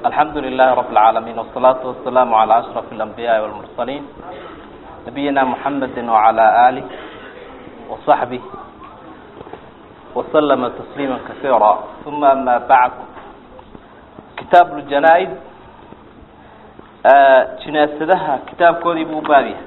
الحمد لله رب العالمين والصلاة والسلام على أشرف الأنبياء والمرسلين نبينا محمد وعلى آله وصحبه وسلم تسليما كثيرا ثم أما بعد كتاب الجنائز جناسدها كتاب كودي بوبابيه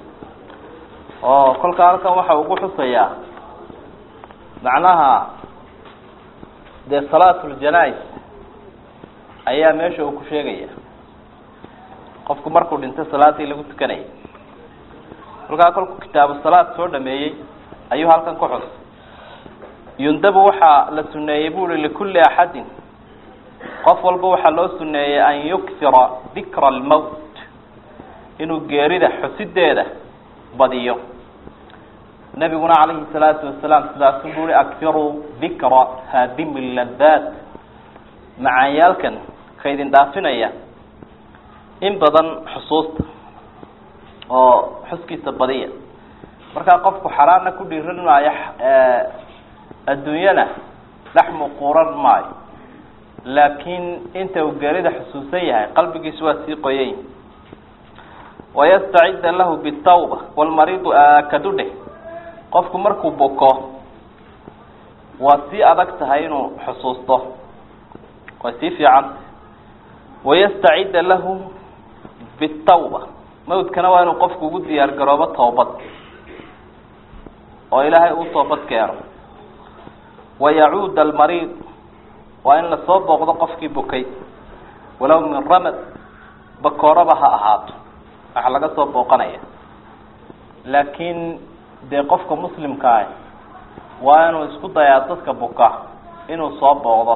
كل كاركا waxa ugu xusaya macnaha de salaatul janaiz ayaa meesha uu ku sheegaya qofku markuu dhinto salaadii lagu tukanay kolku kitaabu salaad soo dhameeyay ayuu halkan ku xus yundabu waxa la suneeyay buuli likulli ahadin qof walba waxa loo suneeyay an yuksira dhikra al-maut inuu geerida xusideeda badiyo nabiguna calayhi salaatu wasalaam sidaas uu yiri akfiru dhikra hadim al-ladhat macayalkan kaydin dhaafinaya in badan xusuusta oo xuskiisa badiya marka qofku xaraana ku dhiiran maayo adduunyada dhaxmu quran maayo laakiin inta uu geerida xusuusan yahay qalbigiisu waa sii qoyay ويستعد له بالتوبة والمريض كدده qofku markuu boko waa si adag tahay inuu xusuusto waa si fiican ويستعد له بالتوبة mawdkana waa inuu qofku ugu diyaar garoobo toobad oo ilaahay uu toobad keeno ويعود المريض وإن la soo booqdo qofkii bokay walaw min ramad bakooraba ha ahaato waxa laga soo booqanaya laakiin de qofka muslimka ah waa inuu isku dayaa dadka buka inuu soo booqdo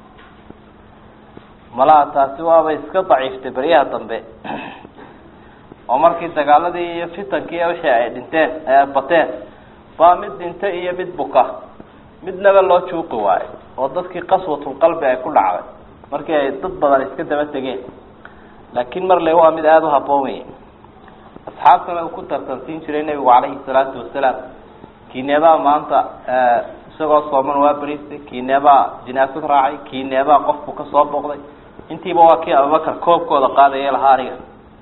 malaataasi waaba iska daciiftay bariyaha dambe oo markii dagaaladii iyo fitankii wixii ay dhinteen ay bateen baa mid dhintay iyo mid buka midnaba loo juuqi waayo oo dadkii qaswatul qalbi ay ku dhacday markii ay dad badan iska daba tageen laakiin mar le waa mid aad u haboon asxaabtana ku tartantiin jiray nabigu calayhi salaatu wasalaam kiineba maanta isagoo sooman waa bariistay kiineba jinaasad raacay kiineba qofku ka soo booqday intiiba waa kii Abubakar koobkooda qaadayay lahaa aniga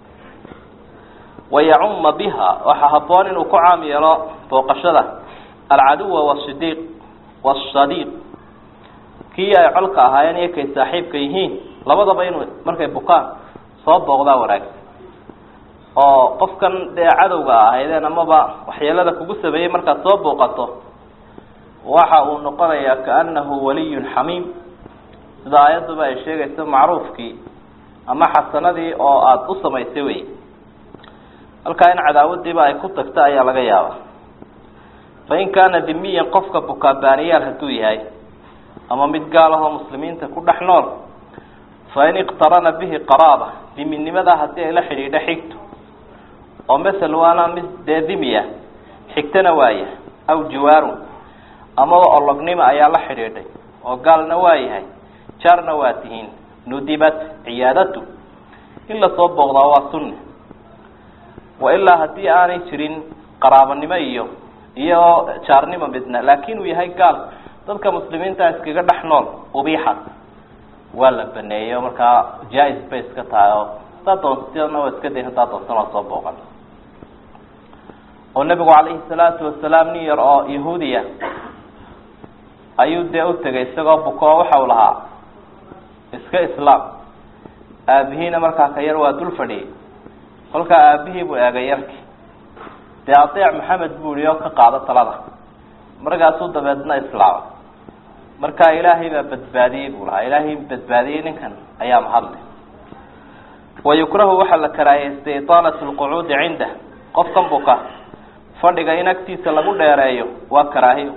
ويعم بها وحبون inuu ku caam yeelo booqashada العدو والصديق kii ay colka ahaayeen iyo kay saaxiibka yihiin labadaba inuu markay bukaan soo booqdaa wanaagsan oo qofkan cadawga ahaydeen amaba waxyeelada kugu sameeyay marka soo booqato waxa uu noqonayaa kaanahu waliyun hamim sida ayadaba ay sheegayso macruufkii ama xasanadii oo aad u samaysay way halka in cadaawadiiba ay ku tagta ayaa laga yaabaa fa in kana dimiyan qofka bukabaaniyal haduu yahay ama mid gaal ah oo muslimiinta ku dhaxnool fa in iqtarana bihi qaraba diminimada hadii ay la xiriidho xigto oo mesela waana mid deedimiya xigtana waaya aw jiwaarun ama olognimo ayaa la xiriiday oo gaalna waayahay jarna waa tihiin nudibat ciyaadatu illa soo booqdaa waa sunna wa illa hadii aanay jirin qaraabanimo iyo jaarnimo midna laakiin uu yahay gaal dadka muslimiinta iskaga dhaxnool ubiixa waa la baneeyo marka jaiz bay iska tahay oo dadoontana waa iska deehan dadoontana soo booqan oo nabigu calayhi salaatu wasalaam niyar oo yahuudiya ayuu de u tagay isagoo buko waxa uu lahaa iska islaam aabihiina markaa ka yar waa dul fadhiyay kolka aabihii buu eegay yarkii de adeec maxamed buu yiri oo ka qaado talada markaasuu dabeedna islaam marka ilaahay baa badbaadiyay buu lahaa ilaahay badbaadiyay ninkan ayaa mahadlay ويكره waxa la karaayay iطaalatu القعود عنده qofkan buka fadhiga in agtiisa lagu dheereeyo waa karaahiyo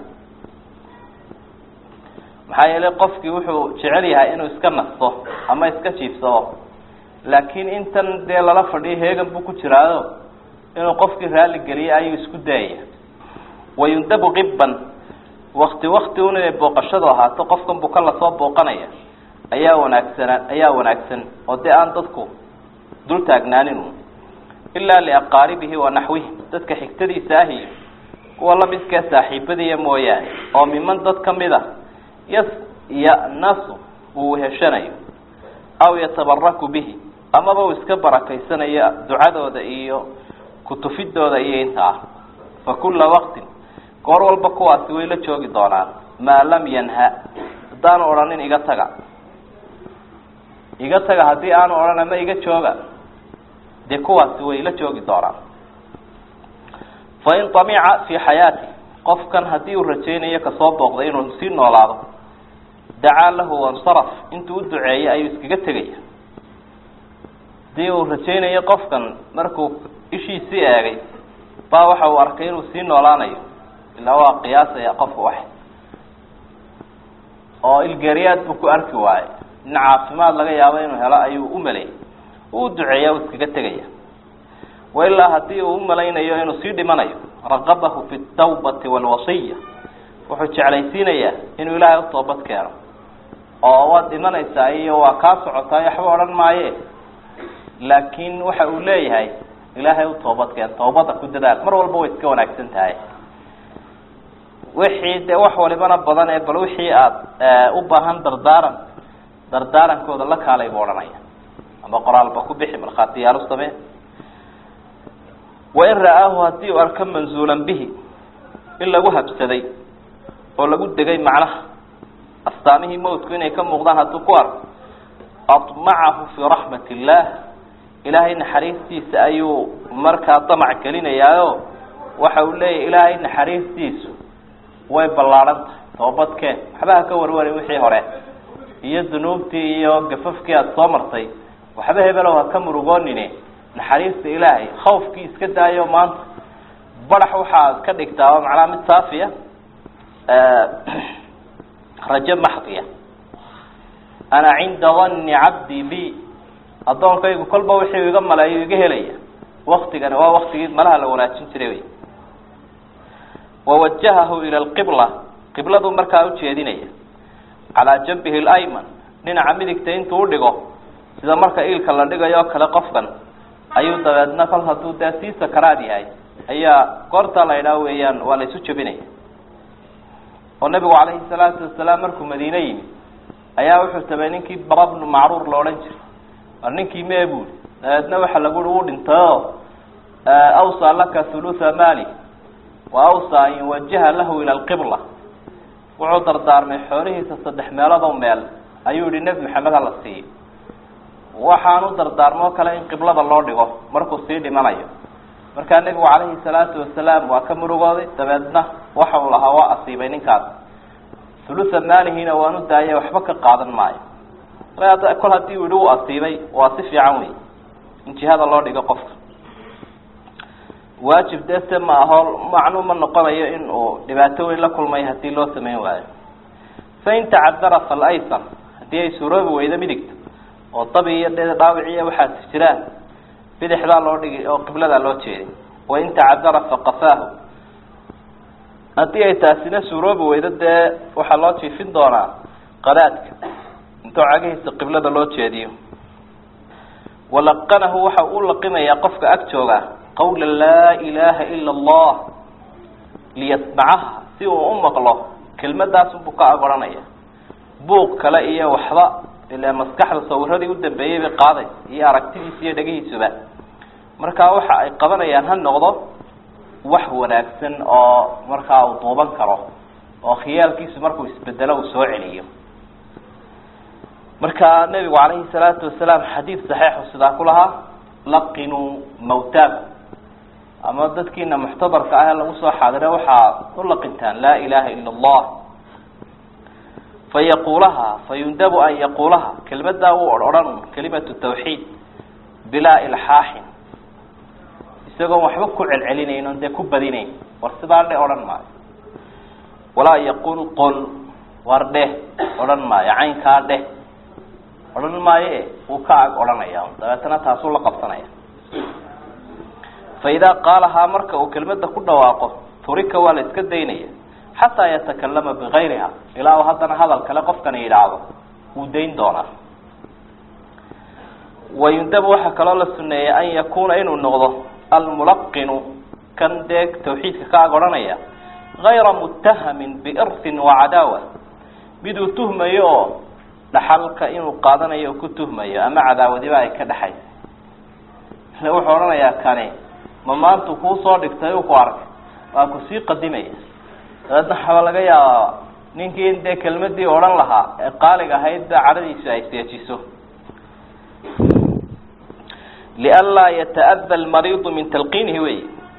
maxaa yeelay qofkii wuxuu jecel yahay inuu iska nasto ama iska jiifsado laakiin intan de lala fadhiyo heegan buu ku jiraado inuu qofkii raali galiyo ayuu isku daayay wayundabu qibban waqti inay booqashadu ahaato qofkan buka la soo booqanaya ayaa wanaagsan oo de aan dadku dul taagnaanin illa li aqaribihi wa nahwihi dadka xigtadiisa ahi wala midka saaxiibadiya mooyaan oo miman dad kamida ya nasu uu heshanayo aw yatabaraku bihi amaba uu iska barakaysanaya ducadooda iyo kutufidooda iyo inta ah fa kulla waqtin goor walba kuwaasi way la joogi doonaan maa lam yanha haddaanu odhanin iga taga haddii aanu odhan ama iga jooga dee kuwaasi way la joogi doonaan fain tamica fii xayaati qofkan haddii uu rajaynayo kasoo booqday inuu sii noolaado dacaa lahu wansaraf intuu u duceeyey ayuu iskaga tegaya hadii uu rajaynayo qofkan markuu ishiisii eegay baa waxa uu arkay inuu sii noolaanayo ilaa waa qiyaasaya qofka wax oo ilgeeriyaad buu ku arki waaye in caafimaad laga yaabo inuu helo ayuu u maleeyay uu duceeya uu iskaga tegaya wailaa hadii uu u malaynayo inuu sii dhimanayo raqabahu fi tawbati walwasiya wuxuu jeclaysiinayaa inuu ilaahay u toobad keeno oo waad dhimanaysaa iyo waa kaa socotaa waxba odhan maaye laakiin waxa uu leeyahay ilaahay u toobad keen toobada ku dadaal mar walba way iska wanaagsan tahay wixii dee wax walibana badan ee bal wixii aad u baahan dardaarankooda la kaalay buu odhanaya ama qoraalba ku bixi markhaatiyaal u samee wain ra'aahu haddii uu arko manzuulan bihi in lagu habsaday oo lagu degay macnaha astaamihii mawtku inay ka muuqdaan hadduu ku arko aطmacahu fii raxmat illaah ilaahay naxariistiisa ayuu markaa damac gelinayaayo waxa uu leeyahy ilaahay naxariistiisu way ballaadhan tahay toobadkeen waxba ha ka warwarin wixii hore iyo dunuubtii iyo gafafkii aada soo martay waxba hebelow ha ka murugoonine naxariista ilaahay khawfkii iska daayo maanta badax waxaad ka dhigtaa macnaha mid saafiya rajo maxdiya ana cinda danni cabdi bi addoonkaygu kolba wixii iga maleeyo iga helaya waktigani waa waktigii malaha la wanaajin jiray wey wawajahahu ila alqibla qibladuu markaa ujeedinaya calaa janbihi alayman dhinaca midigta intuu udhigo sida marka iilka la dhigayo o kale qofkan ayuu dabeedna kol hadduu dee sii sakaraad yahay ayaa goortaa la idhaha weeyaan waa la isu jabinaya oo nabigu calayhi salaatu wasalaam markuu madiine yimi ayaa wuxuu tabay ninkii bara bnu macruur la odhan jiray war ninkii mee buuri dabeedna waxa lagu ui wuu dhintayoo awsaa laka hulutha mali wa awsaa an yuwajaha lahu ila alqibla wuxuu dardaarmay xoolihiisa 3 meelood meel ayuu yihi nebi maxamed hala siiyo waxaan u dardaarmo kale in qiblada loo dhigo markuu sii dhimanayo markaa nebigu calayhi salaatu wasalaam waa ka murugooday dabeedna waxa uu lahaa waa asiibay ninkaas hulutha maalihiina waan u daayay waxba ka qaadan maayo kol hadii uu yihi uu asiibay waa si fiican wey in jihada loo dhigo qofka waajib dese ma aho macnuu ma noqonayo in uu dhibaato weyn la kulmay hadii loo samayn waayo fain tacadara falaysan hadii ay suuroobi weydo midigta oo dabi iyo dhaawiciya waxaas jiraan bidixdaa loo dhigi oo qibladaa loo jeeday wain tacadara faqafaahu hadii ay taasina suuroobi weydo dee waxaa loo jiifin doonaa qadaadka intuu cagihiisa qiblada loo jeediyo walaqanahu waxa uu laqimayaa qofka ag jooga qawla laa ilaaha ila allah liyasmacaha si uu u maqlo kelmadaas unbuu ka agoranaya buuq kale iyo waxba ilaa maskaxda sawiradii u dambeeyey bay qaaday iyo aragtidiisa iyo dhegihiisuba markaa waxa ay qabanayaan ha noqdo wax wanaagsan oo markaa uu duuban karo oo khiyaalkiisu markuu isbedelo uu soo celiyo markaa nebigu calayhi salaatu wasalaam xadiid saxiixu sidaa ku lahaa laqinuu mawtaakum ama dadkiina muxtadarka ah ee lagu soo xaadire waxaa u laqintaan laa ilaaha ila allah fayaqulaha fayundabu an yaqulaha kelmadaa uu odhan kelimatu tawxiid bilaa ilxaaxin isagoon waxba ku celcelinayn oon dee ku badinayn war sidaa dhe odhan maayo walaa yaqul qol war dheh odhan maayo caynkaa dheh odhan maayo uu ka ag odhanaya dabeetana taasuu la qabsanaya faidaa qaalahaa marka uu kelmada ku dhawaaqo turika waa la iska daynaya xataa yatakalama bigayriha ilaa uu haddana hadal kale qofkana yidhaahdo wuu dayn doonaa wayundabu waxaa kaloo la suneeyey an yakuuna inuu noqdo almulaqinu kan dee tawxiidka ka ag odhanaya gayra muttahamin biirsin wacadaawa miduu tuhmayo oo dhaxalka inuu qaadanayo ku tuhmayo ama cadaawadiba ay ka dhaxayso wuxuu oranayaa kani ma maanta ku soo dhigtay uu ku arkay waa ku sii qadimaya dadna waxa laga yaabaa ninkii inta kelmadii oran lahaa ee qaaliga ahayd caradiisa ay seejiso لئلا يتأذى المريض من تلقينه وي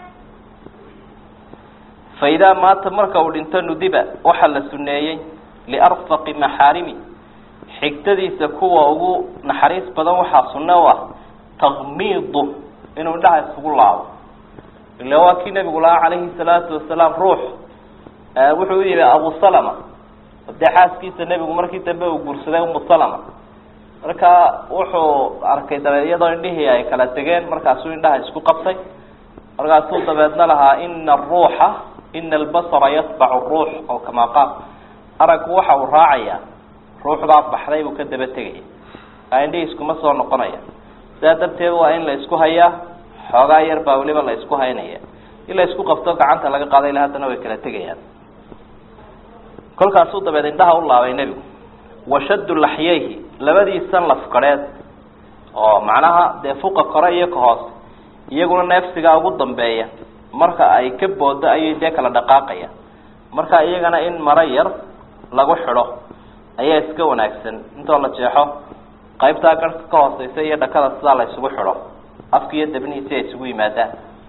فإذا مات مركا ودنت ندب وحل سنيي لأرفق محارمي حكتدي سكوا ugu naxariis badan waxa sunnawa tagmiid inuu dhahay isugu laabo ila waa kii nabiga alayhi salatu wasalaam ruux wuxuu yiri Abu Salama dadxaaskiisa nabigu markii dambe uu guursaday Salama marka wuxuu arkay dabeeyado indhihii ay kala tageen markaas uu indhaha isku qabtay markaas uu dabeedna lahaa inna ar-ruuha inna al-basara yatba'u ar-ruh aw kama qaal aragu waxa uu raacaya ruuxda baxday uu ka daba tagay indhihii isku ma soo noqonaya sababteed waa in la isku hayaa xogaa yar baa waliba la isku haynaya ila isku qabto gacanta laga qaaday ilaa hadana way kala tagayaan kolkaas uu dabeed indhaha u laabay nabigu وشد لحييه لبدي سن لفقرات oo macnaha de fuqa kore iyo ka hoos iyaguna neefsiga ugu dambeeya marka ay ka boodo ay de kala dhaqaaqaya marka iyagana in marayar lagu xiro ayaa iska wanaagsan inta la jeexo qaybta garka ka hooseysa iyo dhakada sida la isugu xiro afkiyo dabniisa isugu yimaadaan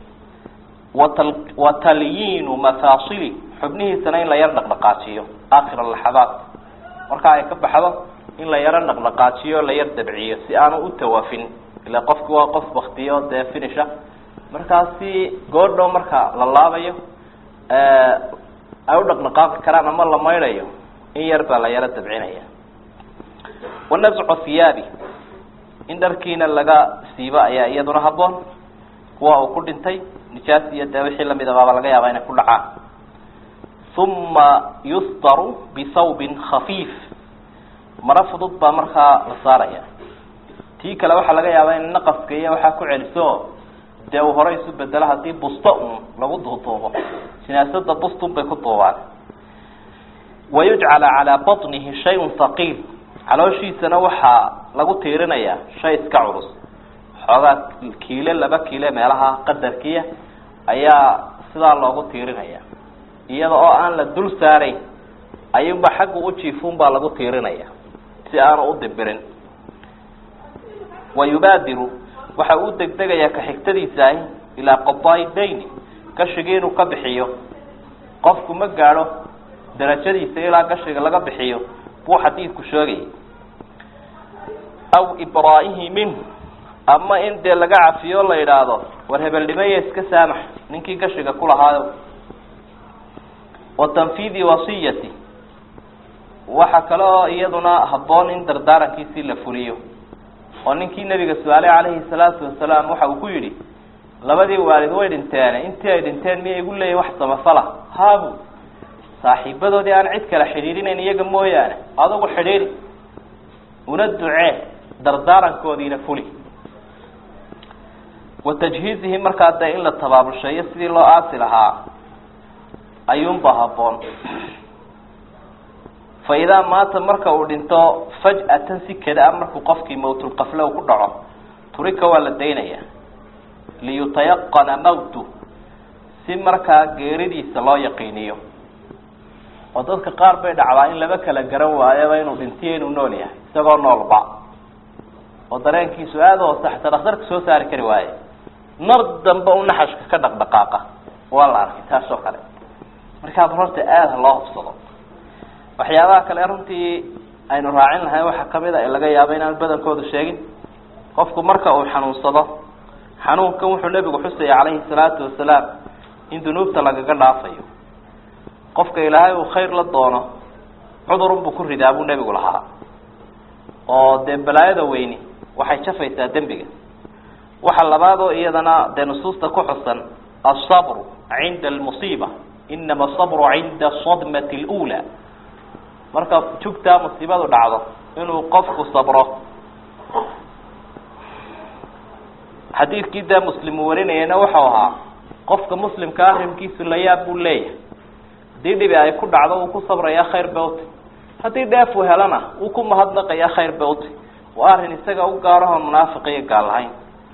watalyin mafasili xubnihiisana in la yar dhaqdhaqaajiyo aakhir al-lahadat marka ay ka baxdo in la yara dhaqdhaqaajiyo la yar dabciyo si aanu u tawaafin ila qofku waa qof waqtiyo de finisha markaasi goordhow marka la laabayo ay u dhaqdhaqaaqi karaan ama la mayrayo in yar baa la yara dabcinaya wanazcu thiyabi in darkiina laga siiba ayaa iyaduna haboon kuwa uu ku dhintay nijaas iyo wixii lamid ah laga yaabaa inay ku dhacaan ثم يسطر بثوب خفيف مرفض بمرخا لصاريا تي كلا waxa laga yaabaa in naqaskaya waxa ku celiso deew horay isu bedela hadii busto lagu duuduubo sinaasada busto bay ku duubaan ويجعل على بطنه شيء ثقيل calooshiisana waxa lagu tiirinaya shay iska culus xogaa kiilo laba kiilo meelaha qadarkiya ayaa sida loogu tiirinaya iyada oo aan la dul saaray ayuba xaq u jiifun baa lagu tiirinaya si aan u dibirin wayubadiru waxa uu degdegaya ka xigtadiisa ila qadaay dayn ka shigeenu ka bixiyo qofku ma gaaro darajadiisa ilaa gashiga laga bixiyo buu xadiidku sheegay aw ibraahi min ama in de laga cafiyo la yiraahdo war hebel dhimay iska saamax ninkii gashiga ku lahaayo وتنفيذ وصيتي وحكلا يدنا هبون إن دردارا كيسي لفوليو ونكي النبي صلى عليه الصلاة والسلام وحا وكيري لبدي والد وين انتان مي يقول لي واحد مصلح هابو صاحب بدو دي أنا عدك لحريرين أن يجم مويانا هذا هو الحريري وندعاه دردارا كودي لفولي وتجهيزه مركات دا إلا الطباب الشيء يسري الله آسلها ayuun ba haboon فإذا مات marka uu dhinto faj'atan si kada markuu qofkii mawtul qafla ku dhaco turika wala deynaya liyutayaqqana mawtu si marka geeridiisa loo yaqiiniyo oo dadka qaar bay dhacdaa in laba kala garan waayo inuu dhintiyo inuu nool yahay isagoo noolba oo dareenkiisu aad oo saxta dhakhtarka soo saari kari waaye nar dambe u naxashka ka dhaqdhaqaaqa wala arkay taas oo kale marka horta aad loo hubsado waxyaabaha kale runtii aynu raacin lahayn waxa kamid ah laga yaabo inaan badankoodu sheegin qofku marka uu xanuunsado xanuunkan wuxuu nabigu xusay calayhi salaatu wasalaam in dunuubta laga dhaafayo qofka ilaahay uu khayr la doono cudurun buu ku ridaa buu nabigu lahaa oo de balaayada weyni waxay jafaysaa dambiga waxa labaad oo iyadana de nusuusta ku xusan as-sabr 'inda al-musiba إنما الصبر عند الصدمة الأولى marka jugta musiibadu dhacdo inuu qofku sabro xadiidkii muslim warinayna waxa ahaa qofka muslimka arrinkiisu la yaab buu leeyahay dib ay ku dhacdo uu ku sabraya khayr bawt haddii dheef uu helana uu ku mahadnaqaya khayr bawti waa arrin isaga u gaaraho munaafiq iyo gaal lahayn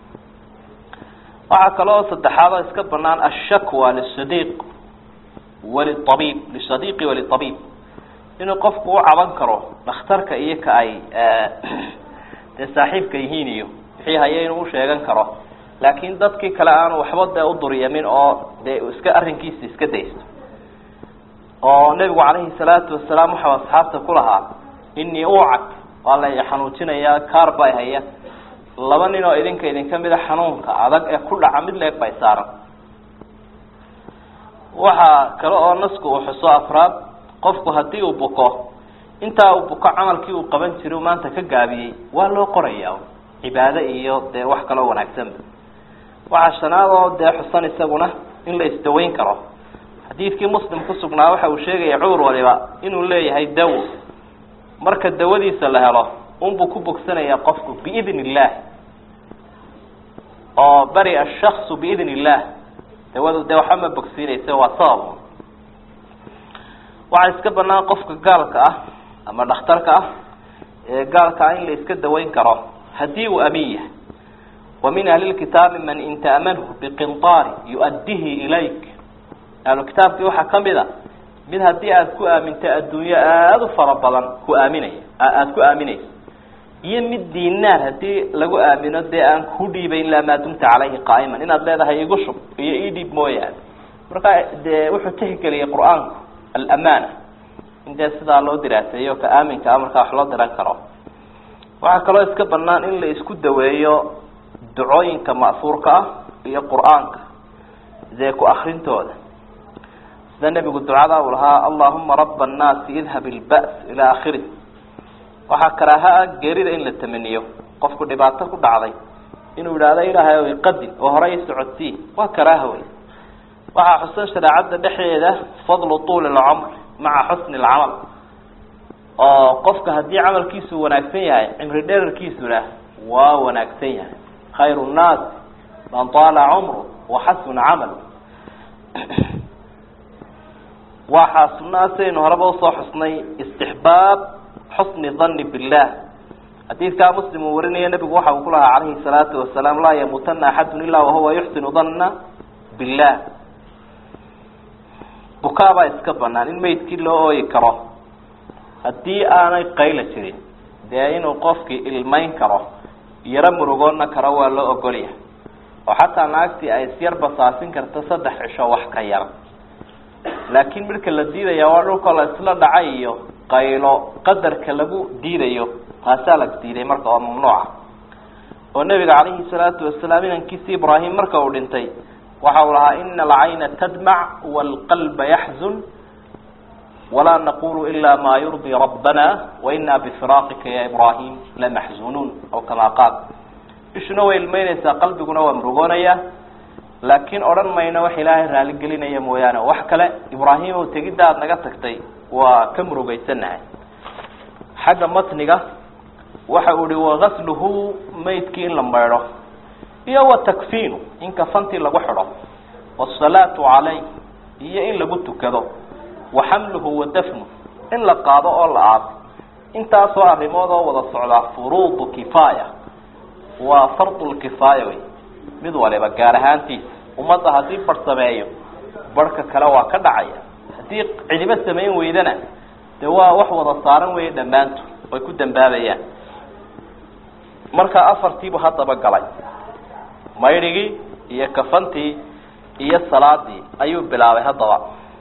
waxaa kaloo saddexaad oo iska banaan ashakwa lisadiiq walitabiib lisadiiqi walitabiib inuu qofku u caban karo dhakhtarka iyo ka ay dee saaxiibka yihiin iyo wixii haya inuu u sheegan karo laakiin dadkii kale aanu waxba dee u duryamin oo dee iska arrinkiisa iska daysto oo nabigu calayhi salaatu wasalaam waxau asxaabta ku lahaa inii ucag waa la xanuujinayaa kaar bay haya laba nin oo idinka mida xanuunka adag ee ku dhaca mid leeg bay saaran waxaa kale oo nasku uu xuso afraad qofku haddii uu buko intaa uu buko camalkii uu qaban jiray uu maanta ka gaabiyey waa loo qorayaa cibaado iyo dee wax kaloo wanaagsanba waxaa shanaad oo dee xusan isaguna in la isdaweyn karo xadiidkii muslim ku sugnaa waxa uu sheegaya cudur waliba inuu leeyahay dawo marka dawadiisa la helo unbuu ku bogsanayaa qofku biidn illah oo bari ashaksu biidn illah dawadu dee waxba ma bogsiinaysa waa sabab waxaa iska banaan qofka gaalka ah ama dhakhtarka ah ee gaalka ah in la iska daweyn karo haddii uu amin yahay wa min ahli lkitaabi man in ta'manhu biqintaari yu-addihi ilayk ahlukitaabkii waxaa kamid a mid haddii aada ku aaminta adduunyo aada u fara badan ku aaminaya aada ku aaminayso iyo mid dinaar haddii lagu aamino dee aan ku dhiibayn ilaa maa dumta calayhi qaa'iman inaad leedahay igu shub iyo ii dhiib mooyaane marka dee wuxuu tixgeliyay qur-aanku alamaana in dee sidaa loo diraaseeyo ka aaminka a markaa wax loo diran karo waxaa kaloo iska banaan in la isku daweeyo ducooyinka ma'suurka ah iyo qur-aanka dee ku akrintooda sida nebigu ducada uu lahaa allahuma raba annaasi idhab ilba's ilaa akhirih waxaa karaaha ah geerida in la tamaniyo qofku dhibaato ku dhacday inuu yidhaahdo ilaahay o iqadin oo hore i socodsii waa karaaha wey waxaa xusan shareecadda dhexdeeda fadlu tuuli alcumr maca xusni alcamal oo qofka haddii camalkiisu wanaagsan yahay cimri dherarkiisuna waa wanaagsan yahay khayru nnaas man taala cumru waxasuna camal waxaa sunnaasaynu horeba usoo xusnay istixbaab xusni dhanni billah xadiidkaa muslim uu warinaya nebigu waxa uu ku lahaa calayhi salaatu wasalaam laa yamuutana axadun ilaa wahuwa yuxsinu dhanna billah bukaabaa iska banaan in maydkii loo ooyi karo haddii aanay qayla jirin dee inuu qofkii ilmayn karo yaro murugoonna karo waa loo ogolyahay oo xataa naagtii ay isyar basaasin karto 3 cisho wax ka yar laakiin marka la diidaya waa dhulka la isla dhacay iyo qaylo qadarka lagu diidayo taasaa la diiday marka oo mamnuuca oo nabiga calayhi salaatu wasalaam inankiisii ibraahim marka uu dhintay waxa uu lahaa ina alcayna tadmac waalqalba yaxzun walaa naqulu ila ma yurdii rabbana wainaa bifiraaqika ya ibraahim lamaxzunuun aw kamaa qaal ishuna way ilmeynaysaa qalbiguna waa murugoonaya laakiin odhan mayno wax ilaahay raali gelinaya mooyaane wax kale ibraahim oo tegidda aada naga tagtay waa ka murugaysanahay xagga matniga waxa uu ihi wagasluhu maydkii in la maydho iyo watakfiinu in kafantii lagu xidho wasalaatu calayh iyo in lagu tukado waxamluhu wadafnu in la qaado oo la aaso intaasoo arrimood oo wada socdaa furuudu kifaaya waa fardulkifaaya wey mid waliba gaar ahaantiisa ummadda haddii bar sameeyo barhka kale waa ka dhacaya haddii cidibo samayn weydana dee waa wax wada saaran weeye dhammaantu way ku dambaabayaan markaa afartiibu haddaba galay maydhigii iyo kafantii iyo salaadii ayuu bilaabay haddaba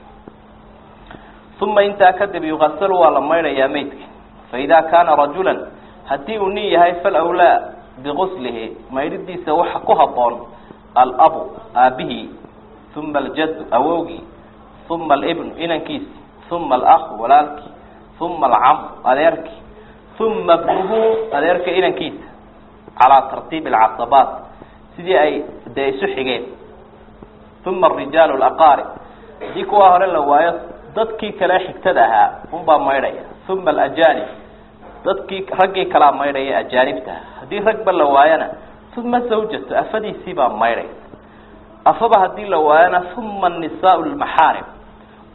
uma intaa kadib yugasalu waa la maydhayaa maydka faidaa kaana rajulan haddii uu nin yahay falawlaa biguslihi maydhidiisa waxa ku haboon alabu aabihii uma aljaddu awowgii uma alibnu inankiisi uma alakhu walaalkii uma alcamu adeerkii uma bnuhu adeerka inankiisa calaa tartiibi alcasabaat sidii ay dee isu xigeen uma arijaalu alaqaarib haddii kuwaa hore la waayo dadkii kale xigtada ahaa unbaa maydhaya uma alajanib dadkii raggii kalaa maydhaya ajaanibtaha haddii ragba la waayana uma zawjatu afadiisii baa maydhaysa afaba haddii la waayana uma anisaau lmaxaarim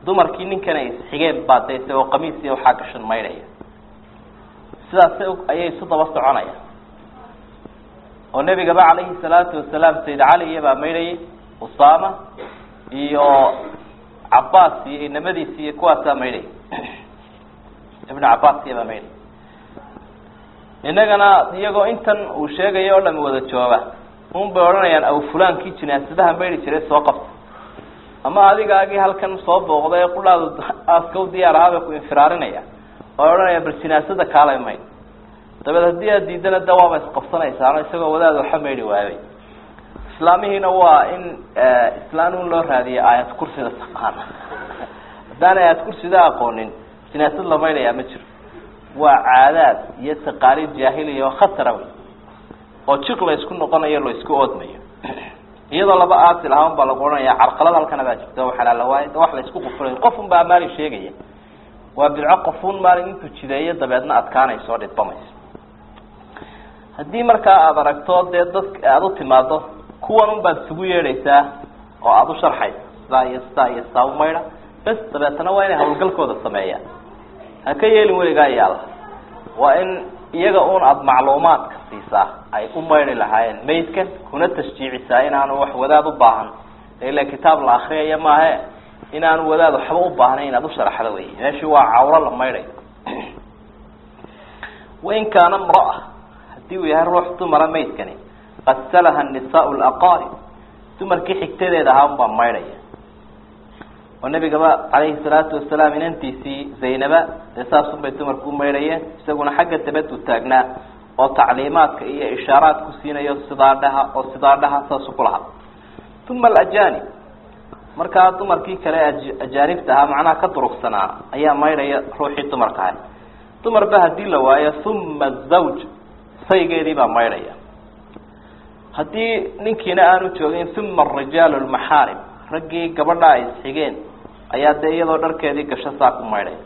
dumarkii ninkana isxigeen baa dee isagoo qamiis iyo waxaa gashan maydhaya sidaas ayay isu daba soconayaan oo nebigaba calayhi salaatu wasalaam sayid cali iyabaa maydhayay usaama iyo cabaas iyo inamadiisi iyo kuwaasaa maydhayay ibnu cabaas iyabaa maydhayay innagana iyagoo intan uu sheegayo oo dhami wada jooga un bay odhanayaan aw fulaankii jinaasadaha maydhi jiray soo qabta ama adigaagii halkan soo booqday ee qudhaadu aaska u diyaar ahaa bay ku infiraarinaya oo odhanaya bal jinaasada kaalay maydh dabeed haddii aad diidana de waaba isqabsanaysaano isagoo wadaad waxa maydhi waayay islaamihiina waa in islaan un loo raadiyay aayad kursida taqaana haddaan aayad kursida aqoonin jinaasad la maydhayaa ma jiro waa caadaad iyo taqaaliid jaahiliya oo khatara wey oo jiq la isku noqonayo la isku oodmayo iyadoo laba aasil ahaan baa lagu odhanaya carqalada halkana baa jirta oo xalaal waaye wax la isku qufulay qof un baa maali sheegaya waa bidco qofuun maalin intuu jideeyo dabeedna adkaanayso oo dhidbamayso haddii markaa aada aragto dee dadka aada u timaado kuwan un baad isugu yeedhaysaa oo aada u sharxaysa sidaa iyo sidaa iyo sidaa u maydha bes dabeetana waa inay hawlgalkooda sameeyaan ha ka yeelin weligaa yaala waa in iyaga un aada macluumaadka siisaa ay u maydhi lahaayeen maydkan kuna tashjiicisaa inaanu wax wadaad u baahan ila kitaab la akriyaya maahe inaanu wadaad waxba u baahnayn inaad u sharaxda wey meeshii waa cawro la maydhayo wain kaana mraa hadii uu yahay ruux dumara maydkani qasalaha nisaa laqaarib dumarkii xigtadeeda ahaa un baa maydhaya oo nabigaba calayhi salaatu wasalaam inantiisii zaynaba dee saasun bay dumarku u maydhayeen isaguna xagga dabadu taagnaa oo tacliimaadka iyo ishaaraad ku siinayo sidaadhaha oo sidaadhaha saasu kulahaa uma alajanib markaa dumarkii kale ajaanibta ahaa macnaha ka durugsanaa ayaa maydhaya ruuxii dumarka ahay dumarba hadii la waayo uma azawj saygeedii baa maydhaya haddii ninkiina aanu joogin uma arijaalu lmaxaarim raggii gabadha ay isxigeen ayaa dee iyadoo dharkeedii gasho saa ku maydhaya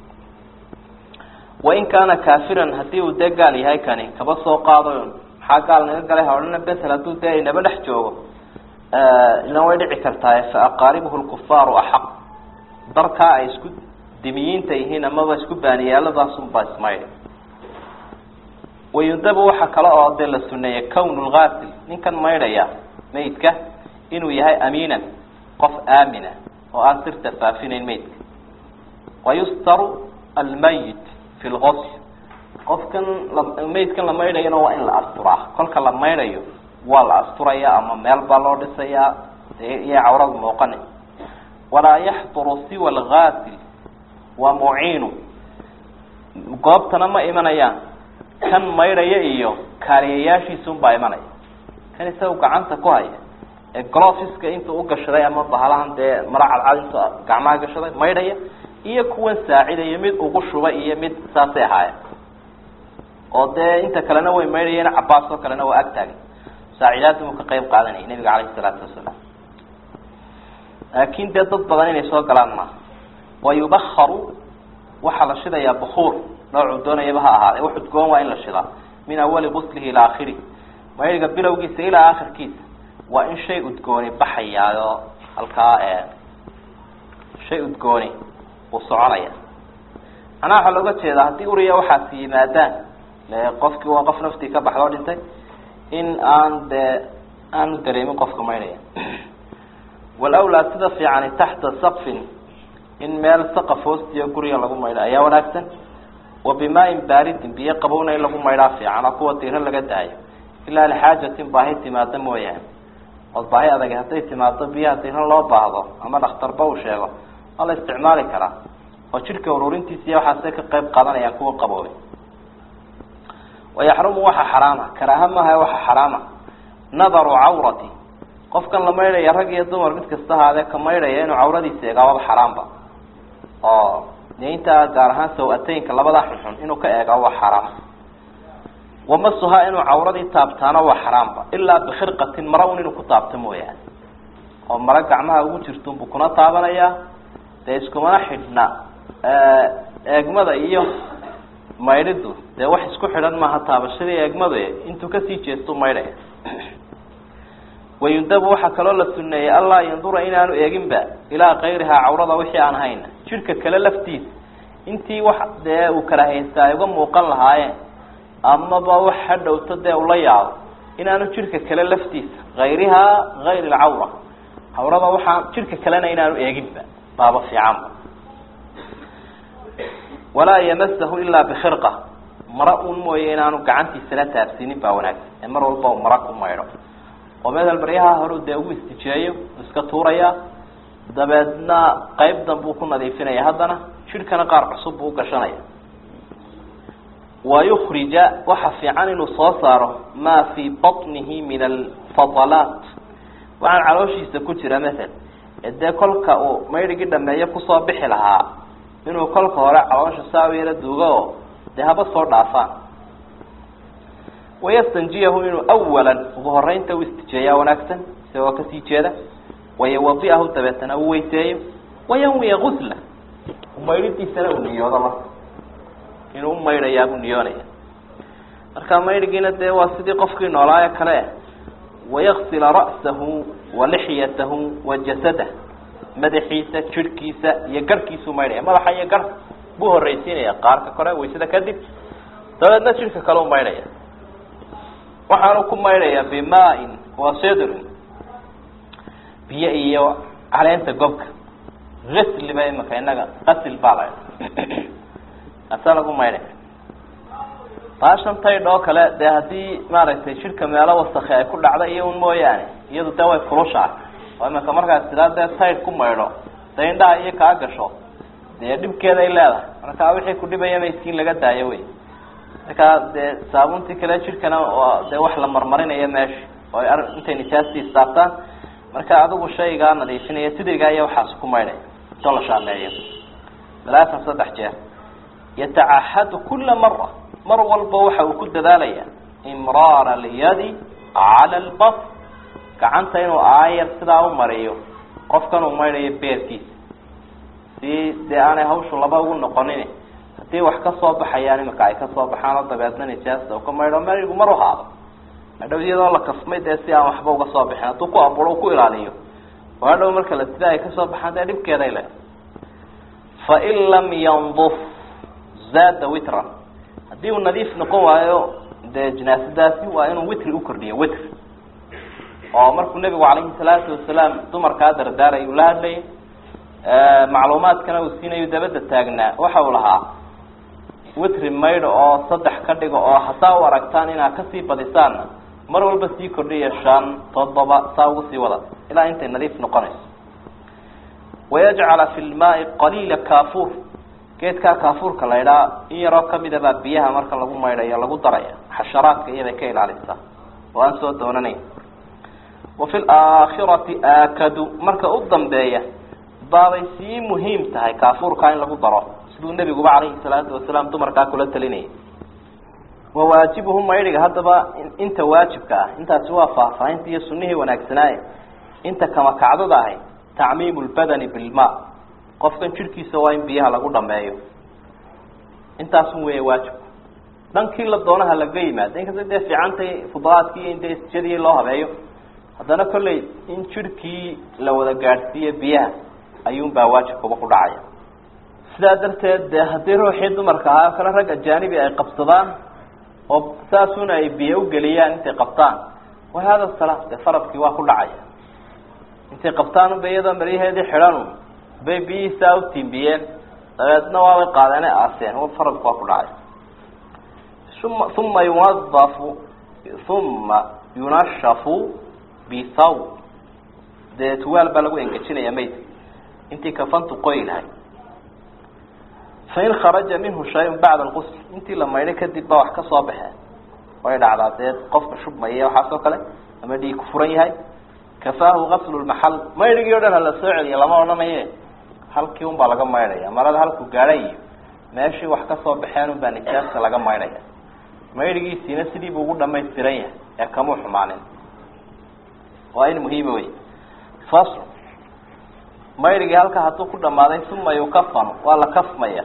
wain kaana kaafiran hadii uu dee gaal yahay kani kaba soo qaado maxaa gaal naga galay haodhana besel hadduu dee inaba dhex joogo ilan way dhici kartaa fa aqaaribuhu lkufaaru axaq darkaa ay isku dimiyiinta yihiin amaba isku baaniyaaladaasunbaa ismaydhi wayundabu waxa kale oo dee la suneeyey kown lgaasil ninkan maydhaya maydka inuu yahay amiinan qof aamina oo aan sirta faafinayn maydka wayustaru almayit fi lgosl qofkan maydkan la maydhayana waa in la asturaa kolka la maydhayo waa la asturaya ama meel baa loo dhisayaa iyo cawrada muuqani walaa yaxduru siwa algaasil wa muciinu goobtana ma imanayaan kan maydhaya iyo kaaliyayaashiisun baa imanaya kan isaga gacanta ku haya ee glofiska intuu ugashaday ama bahalahan dee mara cadcad intuu gacmaha gashaday maydhaya iyo kuwan saacidaya mid ugu shuba iyo mid saasay ahaayeen oo dee inta kalena way maydhayeen cabaas oo kalena waa agtaagay saacidaadii uu ka qayb qaadanayay nabiga calayhi salaatu wasalaam laakiin dee dad badan inay soo galaan maaha wayubakharu waxaa la shidayaa bukuur noocuu doonayaba ha ahaade wax udgoon waa in la shidaa min awali guslihi ilaa akhirih maydhiga bilowgiisa ilaa akhirkiisa waa in shay udgooni baxayaayo halkaa shay udgooni uu soconaya anaa waxaa looga jeedaa haddii uriya waxaasi yimaadaan qofkii waa qof naftii ka baxdoo dhintay in aan dee aanu dareemin qofka maydhaya walawlaa sida fiicani taxta saqfin in meel saqaf hoostiyo guriga lagu maydho ayaa wanaagsan wa bimaain baaridin biyo qabowna in lagu maydhaa fiican oo kuwa diiro laga daayo ilaa lixaajatin baahi timaado mooyaane ood baahi adag hadday timaado biyaha diiro loo baahdo ama dhakhtarba uu sheego waa la isticmaali karaa oo jidhka ururintiisa iyo waxaasay ka qayb qaadanayaan kuwa qaboobay wayaxrumu waxa xaraama karaaha maaha waxa xaraama nadaru cawrati qofkan la maydhaya rag iyo dumar mid kasta ahaadee ka maydhaya inuu cawradiisa eegaababa xaraamba oo intaa gaar ahaan saw-ateynka labadaa xunxun inuu ka eega waa xaraam wamasuhaa inuu cawradii taabtaana waa xaraamba ilaa bikhirqatin mara un inuu ku taabto mooyaane oo mara gacmaha ugu jirtunbuu kuna taabanayaa dee iskumana xidhna eegmada iyo maydhidu dee wax isku xidhan maaha taabashadii eegmadu intuu kasii jeestu maydhaya ويندب waxa kale la sunnay Allah yandura inaanu eegin ba ila qeyraha awrada wixii aan hayna jirka kale laftiis intii wax uu kala haystaa uga muuqan lahaayeen ama ba wax hadhowto ula yaabo inaanu jirka kale laftiis qeyraha qeyr al-awra awrada waxa jirka kalena inaanu eegin ba baaba fiican ولا يمسه إلا بخرقة مرأ مويه inaanu gacantiisa la taabsinin baa wanaagsan mar walba maraq u mayro وماذا البريها هرو داوي استجايو اسكا توريا دبدنا قيب دنبو كنا ديفينيا هدنا شركنا قار عصب بو غشنيا ويخرج وحفي عن الصاصار ما في بطنه من الفضلات وعن علوشي سكوتيرا مثلا ادا كلكا او ميرغي دميه كسو بخي لها inuu kolka hore caloosha saaweera duugo dahaba soo dhaafaan ويستنجيه إنه أولا ظهرين تو استجايا ونكسن سواء كسيجادا ويوضئه تبتنا ويسايم وينوي غسله وما يريد يسنه ونيو الله إنه ما يرياه ونيونيه أركان ما يريدين الدواء صديق فكي نولايا كلاه ويغسل رأسه ولحيته وجسده مدحيسة شركيسة يقركيسو ما يرياه ماذا حي يقرك بوه الرئيسين يقارك كلاه ويسده كذب تبتنا شركة كلاه ما يرياه waxaanu ku mayrayaa bimaa'in wa sidrin biyo iyo caleenta gobka ghasl bay makaynaga qasl baalay asala ku mayray taashan tay dhoo kale de hadii maaragtay shirka meelo wasakh ay ku dhacday iyo mooyaane iyadu daway kulushaa oo marka markaas sidaada side ku mayro deynda iyo ka gasho de dibkeeda ay leedahay marka wixii ku dhibaya meeskiin laga daayo way marka de saabunti kala jirkana de wax la marmarinayo meesh oo intay nijaasti saabtaan marka adigu shayga nadiifinaya sidayga ayaa waxaas ku maydhay tola shaameeyo ثلاثة صدح jeer يتعهد كل مرة walba waxa uu ku dadaalaya imrar al-yad ala al-bas gacanta inuu aayar sida uu mariyo qofkan uu maydhay beerkiisa si de aanay hawshu laba ugu noqonin hadii wax ka soo baxayaan imika ay ka soo baxaan dabeedna nijaasta oo ka maydho marigu mar waxa adawiyada la kasmay si aan waxba uga soo bixin haduu ku aburo ku ilaaliyo waxa marka la sida ay ka soo baxaan dibkeeda ilaa fa in lam yanzuf zada witra hadii uu nadiif noqon waayo de jinaasadaasi waa inuu witri u kordhiyo witr oo markuu nabigu calayhi salaatu wasalaam dumarka dardaaray uu la hadlay macluumaadkana uu siinayo dabada taagnaa waxa uu lahaa witri maydho oo saddex ka dhigo oo hataa u aragtaan inaa kasii badisaan mar walba sii kordhiya 5 7 saa ugu sii wada ilaa intay nadiif noqonayso ويجعل في الماء قليل كافور geedka kaafuurka la ilaa in yaro kamida baa biyaha marka lagu maydhayo lagu daraya xasharaadka iyada ka ilaalisa waan soo doonanay وفي الآخرة آكد marka u dambeeya baabay si muhiim tahay kaafuurka in lagu daro sidoo nabigu calayhi salaatu wasalaam dumarka kula talinay وواجبهم maydhiga hadaba inta waajibka ah intaas waa faafaynta iyo sunnihii wanaagsanaa inta kama kacdadahay تعميم البدن بالماء qofkan jirkiisa waa in biyaha lagu dhameeyo intaas way waajib dhankii la doonaha laga yimaado in kadib fiicantay fudaadkii inta isjadii loo habeeyo hadana kulay in jirkii la wada gaarsiiyo biyaha ayuun baa waajibka ku dhacaya sidaa darteed hadii ruuxii dumarka ah kala rag ajaanibi ay qabsadaan oo saasuna ay biyo u galiyaan intay qabtaan waa hada salaad faradkii waa ku dhacaya intay qabtaan bayada mariyeedii xiraan baby sautin biyen dadna waa qaadane aaseen oo farad ku dhacay thumma yuwadhafu thumma yunashafu bi saw de tuwal balagu engajinaya meed intii kafantu qoylahay فإن خرج منه شيء بعد الغسل intii la maydhay kadib baa wax ka soo baxay way dhacdaa qofka shubmaya waxa soo kale ama dhig ku furan yahay كفاه غسل المحل ما يريد يودها للسعودية لما ونميه halkii un baa laga maydhaya marada halku gaaray meeshii wax ka soo baxeen baa nijaasta laga maydhaya maydhigiisina sidii buu ugu dhameystiran yahay ee kama xumaanin waa in muhiim weey fasl maydhigi halka haduu ku dhamaaday suma yukafan waa la kafmaya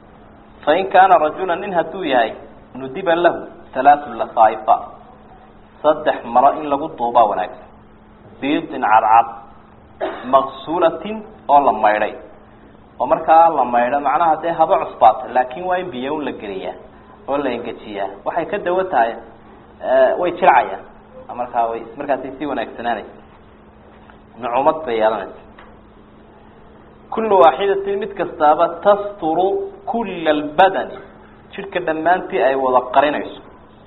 fa in kana rajulan in haduu yahay nudiba lahu 3 lafaifa صدح مرأة لغو طوبة وناك بيض عرعب مغسولة أولا ميري ومركا لما يرى معناها ده هذا عصبات لكن وين بيون لقرية ولا ينقشية وحي كده وتاي ويشرعية مركا تيسي ونكسناني نعومت بيالانس كل واحدة متكستابة تستر كل البدن شركة دمانتي أي وذقرين عيسو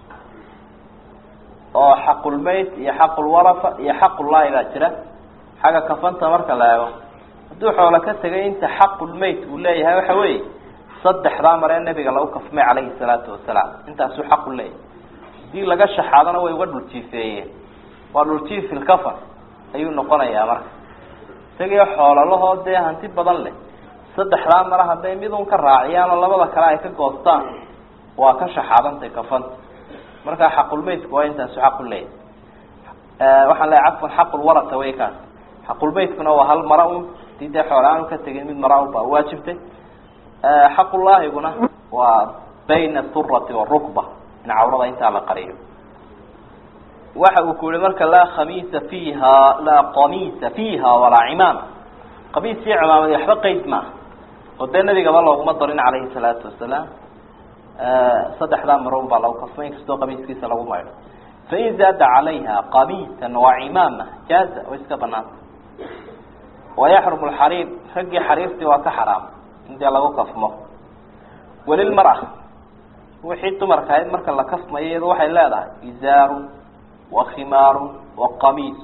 حق الميت يحق الورثة يحق الله إلى جرة حاجة كفنت مركا لا يوم دوحوا لك تجي أنت حق الميت ولا يها وحوي صدح رامر النبي قال له كفمي عليه الصلاة والسلام أنت سو حق الله دي لقاش حاضنا ويقولوا التيفية قالوا التيف في الكفر أيو نقول يا مرك تجي حول الله ده هنتي بدل له صدح رامر هذا يمدون كراعيان الله بدك كراعي كقصان وكش حاضنا كفن مركا حق الميت وأنت سو حق الله وحنا عفوا حق الورثة ويكان حق البيت كنا وهل مرأوا تيجي حولان كتجين من مرأوا بواجبته حق الله يقولنا وبين الثرة والركبة من عورض أنت على قريب واحد يقول مرك لا خميس فيها لا قميص فيها ولا عمامة قميص فيها عمامة يحرق اسمه قد النبي قال الله ومضرين عليه الصلاة والسلام صدح لا مروا لو قصين كستو قميص كيس لو ما فإن زاد عليها قميصا وعمامة جاز ويسكبنات ويحرم الحرير حق حريرتي وكحرام عندي الله كفمه وللمرأة وحيد مركايد مركا الله كفمه يروح لا إزار وخمار وقميص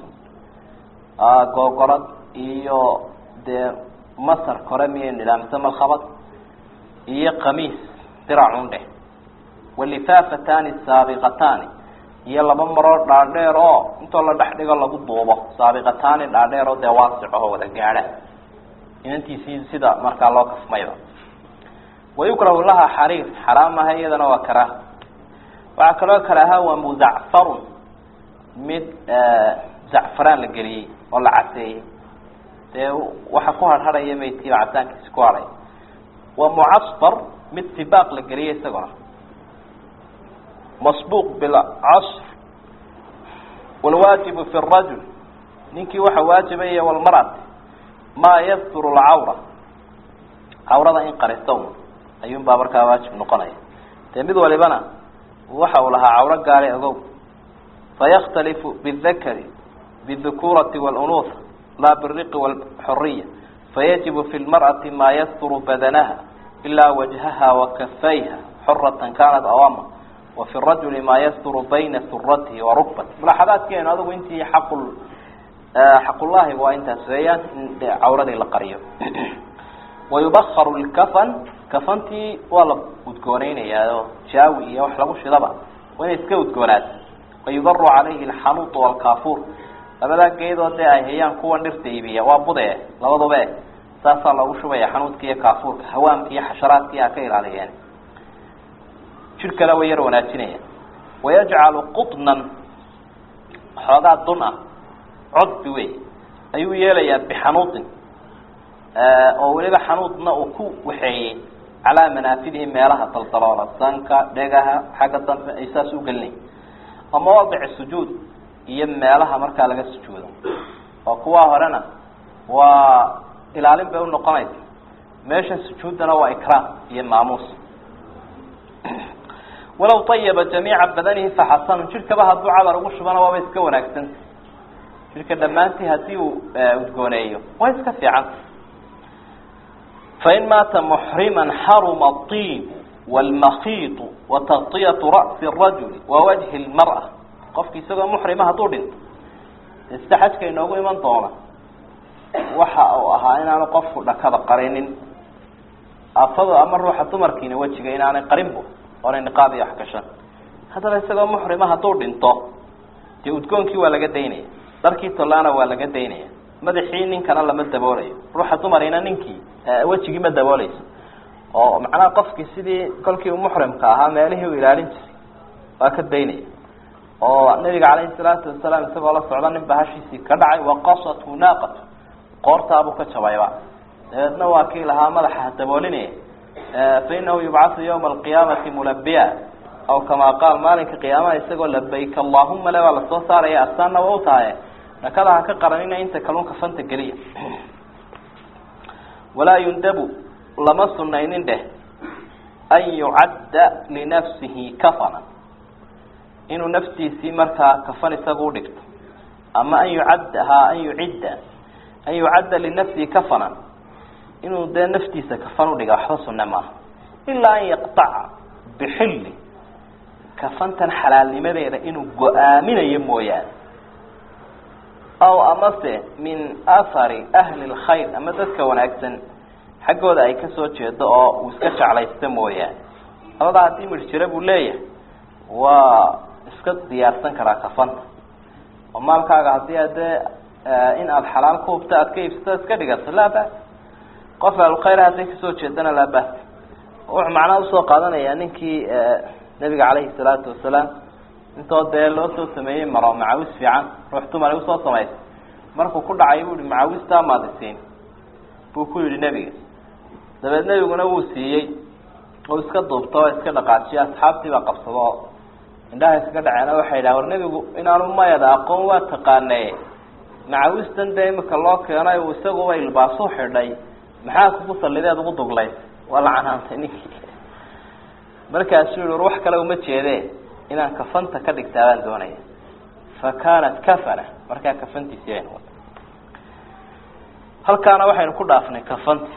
غوغرد إيو ده مصر كرمين لام سما الخبط إيه قميص درعون ده واللفافتان السابقتان يلا بمرر داديرو انت لا دخدغ لو دوبو سابقتان داديرو ده واسعه ودا غاده انتي سيدا marka loo kasmayo ويكره لها حرير حرامها يدنا وكره وكره كراها ومزعفر مد زعفران لغلي ولا عسي waxa ku harharaya meeytii cadaanka isku haray ومعصفر mid sibaq lagaliye isagoo مسبوق بالعصر والواجب في الرجل نينكي waxa waajibaya والمرأة ما يستر العورة عورة إن قرستون أيون بابركا واجب نقنية تمد ولبنا waxa لها عورة قاري أقو فيختلف بالذكر بالذكورة والأنوثة لا بالرق والحرية فيجب في المرأة ما يستر بدنها إلا وجهها وكفيها حرة كانت أوامر وفي الرجل ما يستر بين سرته وركبته ملاحظات كأن هذا وانت حق الله وانت سويان عورتي لقريه ويبخر الكفن كفنتي ولا ودكونين يا شاوي يا وحلو شدبا وين اسكو دكونات ويضر عليه الحنوط والكافور هذا كيدو دي هيان كو نرتيبيه وابوده لبدوبه ساسا لو شويه حنوطكي كافور هوامكي حشراتكي كايل عليين شركة لو يروناتينيا ويجعل قطنا حاجات ضنة عضوي أيو يلي بحنوط أو لبا حنوطنا وكو وحي على منافذهم مالها طلطلالة سانكا دقها حاجة إساسو قلني ومواضع السجود يم مالها مركا لغا السجود وقواه هرنا وإلالين بأنه قنيت ماشا السجودنا وإكرام يم ماموس ولو طيب جميع بدنه فحسن شركة بها الدعاء لرغوش بنا وبيسكو ونكسن شركة دمانتي هاتيو ودقونيه ويسكفي عنه فإن مات محرما حرم الطيب والمخيط وتغطية رأس الرجل ووجه المرأة قفك سوى محرمة طول استحجك إنه من طولة وحا أو أها إن أنا قف لك هذا قرين أفضل أمر روح تمركين وجهك إن أنا قريبه ولا نقاضي يحكشان هذا ليس له محرمها طول انطو تقول كي ولا قديني دركي طلانا ولا قديني مدحين كان الله مدبولي روح تمرين ننكي وجهي مدبوليس oo macna qofkii sidii kolkii muhrim ka ahaa meelihii uu ilaalin jiray waa ka deynay oo nabiga kaleey salaatu wasalaam isagoo la socda nin bahashiisi ka dhacay waqasat naqat qorta abu ka jabayba dadna waa kii lahaa madaxa daboolinay فإنه يبعث يوم القيامة ملبيا أو كما قال مالك قيامة يسقول لبيك اللهم لا ولا صار يا أستانا وأوتاي لكذا كقرنين أنت كلون كفنت قليل ولا يندب لمس النين ده أن يعد لنفسه كفنا إنه نفسي سمرك كفن سقودك أما أن يعد لنفسه كفنا إنه ده نفسي سكفنه لك حسن ما إلا أن يقطع بحل كفنتا حلال لماذا إنه قآمن يمويان أو أمس من أثر أهل الخير أما تذكى ونأكسن حقه ذا أي كسوة يدعو واسكتش على يستمويان هذا عدي مرشرب ليه واسكت ديارتن كرا كفنتا وما الكاغ عدي هذا إن الحلال كوبتات كيف ستسكت لا بأس قفل الخير هذا كسوة يدنا لا بأس ومعناه وسوق هذا يعني كي النبي عليه الصلاة والسلام انتو ده لو سو سميه مرة معاوس في عام رحتوا معاوس سو سميه مركو كل عيول معاوس تا ما دسين بوكل النبي ده النبي يقول وسيي واسك ضبطه اسك دقاشي اصحابتي وقبصوا عندها اسك دعنا waxay dhaawar nabigu inaanu ma yada aqoon waa taqaanay معاوس tan deemka loo keenay oo isagu way ilbaaso xidhay maxaa ku salideed ugu duglay wala canaantay markaasuu ruux kale uma jeedee inaan kafanta ka dhigtaan doonay فكانت كفنه marka kafantiisa ay noqotay halkaana waxaynu ku dhaafnay kafanta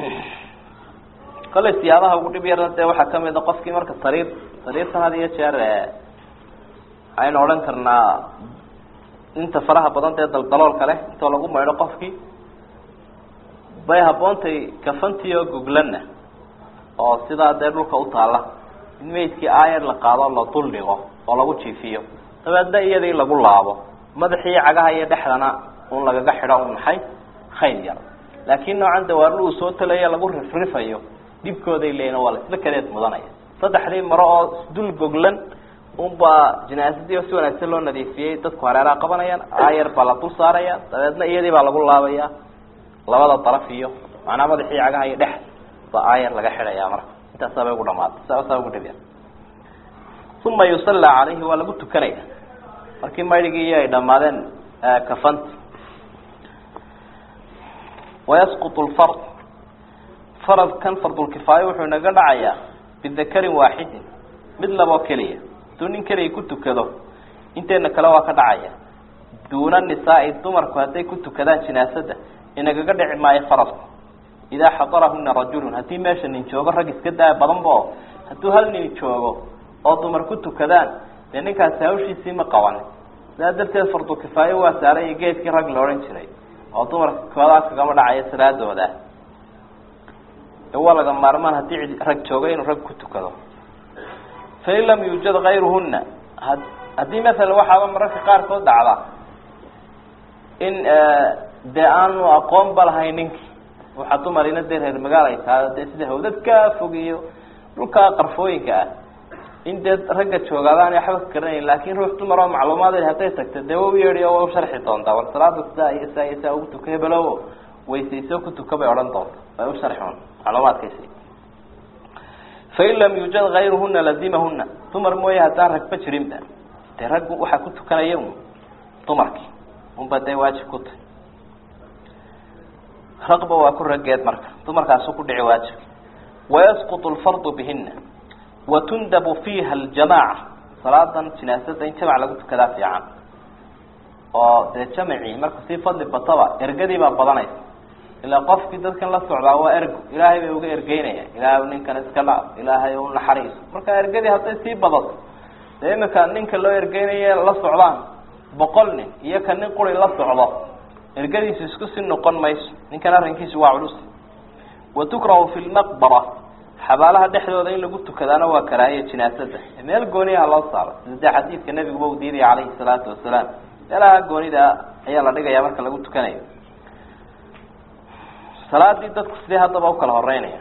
kale siyaabaha ugu dhib yarada waxa kamid ah qofkii marka sariirta hadiya jeer aynu oran karnaa inta faraha badan ee daldalool kale inta lagu meeyo qofkii bay haboontay kafantiyo goglana oo sida dhulka u taala in meedkii aayar la qaado la dul dhigo oo lagu jiifiyo tabaada iyadii lagu laabo madaxii cagaha iyo dhaxdana oo laga xidho oo maxay khayr laakiin noocan dawaarlu soo talaya lagu rifrifayo dibkooda ileena wala isla kaleed mudanaya saddexdii maro oo dul goglan umba jinaasadii oo si wanaagsan loo nadiifiyay dadku hareeraha qabanayaan aayar baa la dul saaraya tabaadna iyadii baa lagu laabaya labada taraf iyo macna madaxii cagaha iyo dhax baa aayar laga xidhaya marka inta sabab ugu dhamaad sabab ugu dhabiya ثم يصلى عليه ولا بتكنيه markii maydhigii ay dhamaadeen kafant ويسقط الفرض فرض كان فرض الكفايه wuxuu naga dhacayaa bidakar waahid mid labo kaliya doonin kaliya ku tukado inteena kala waa ka dhacaya doona nisaa dumarku haday ku tukadaan jinaasada inaga dhici maayo farad ida hadarahuna rajul hadii meesha nin joogo rag iska daa badan boo haduu hal nin joogo oo dumar ku tukadaan ninkaas hawshiisii ma qaban darteed fardu kifaayo waa saaray geedkii rag la oran jiray oo dumar koodaas kama dhacayo salaadooda wala laga maarmaan hadii rag joogo inuu rag ku tukado fa lam yujad ghayruhunna hadii mesela waxa mararka qaar koo dhacda in aanu aqoon balhayninki waxa dumarina deereed magaalada taada sida hawdadka fogiyo dhulka qarfooyinka in dad ragga joogadaan ay xabad kareen laakiin ruux dumar oo macluumaad ay hatay tagtay dawo yeeriyo oo sharxi doonta war salaadu saayisa ugu tukay balow waysiiso ku tukabay oran doonta ay u sharxoon macluumaadkiisa fa lam yujad ghayruhunna lazimahunna dumar mooy hadaa rag ba jirinba rag waxa ku tukanayeen dumarkii baday waajib ku tahay raqba waa ku rageed marka dumarkaas ku dhici waajib ويسقط الفرض بهن وتندب فيها الجماعة صلاة جنازة إن جمع لقد كذا في عام ده جمعي مركز في فضل بطبع إرجدي ما بدناي إلا قف كده كان لا صعب هو إرج إلهي بيوجي إرجينه إلهي ونين كان إسكلا إلهي ون الحريص مركز إرجدي حتى يصيب بضط لأن كان نين كان لا إرجينه لا صعبان بقولني هي كان نقول لا صعبان إرجدي سيسكس النقل مايس نين كان رنكيس وعلوس وتكره في المقبرة حبالها دحدودا in lagu tukadana waa karaahiyay jinaasada meel gooniya loo saaro sida xadiidka nabiga uu diiday kaleey salaatu wasalaam ila goonida ayaa la dhigayaa marka lagu tukanayo salaadii dadku sidee hadaba u kala horeynaya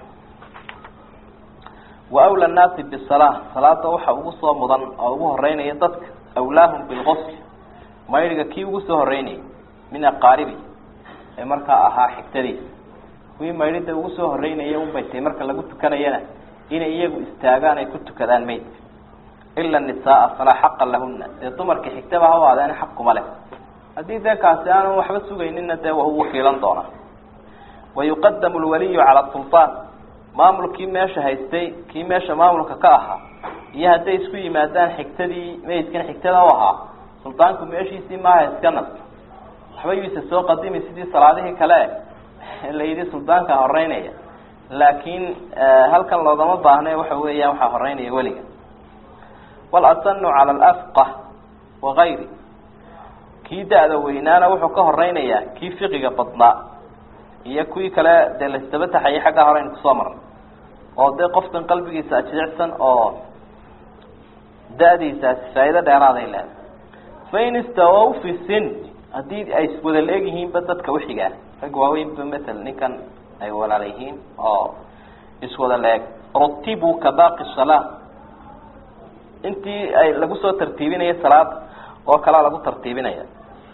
wa awla an-nas bis-salah salaada waxa ugu soo mudan oo ugu horeynaya dadka awlaahum bil-ghusl mayriga kii ugu soo horeynay min aqaribi ay marka ahaa xigtadiis kuwii mayrida ugu soo horeynaya bay tay marka lagu tukanayana in iyagu istaagaan ay ku tukadaan meed إلا النساء فلا حق لهن يضمر كحكتبها هو هذا حق ملك هذه ذاك عسيان وحبس سجيننا ده وهو كيلان دونه ويقدم الولي على السلطان مامل كيماش هيستي كيماش مامل ككاها يا هدي اسكو مادان حكتدي ما يسكن حكتدا وها سلطانكم ماشي سي ما هيسكن حبيبي سو قديم سيدي صلاده كلا اللي يدي سلطانك هرينيا لكن هل كان لو ما باهنay waxa weeyaa waxa horeynaya waliga wal atannu ala al afqah wa ghayri kiidaada weynaana wuxuu ka horeynaya kii fiqiga badnaa iyo kuwii kale de la istabataxay xagga horeyn ku soo maray oo de qofkan qalbigiisa ajirsan oo daadiisa faa'iido dheeraad ay leedahay fayn istawaw fi sin hadii ay wada leeyihiin dadka wixiga rag waaweyn مثل ninkan ay walaalayihiin oo iswada leeg ratibu kabaqi salat intii ay lagu soo tartiibinaya salaad oo kala lagu tartiibinaya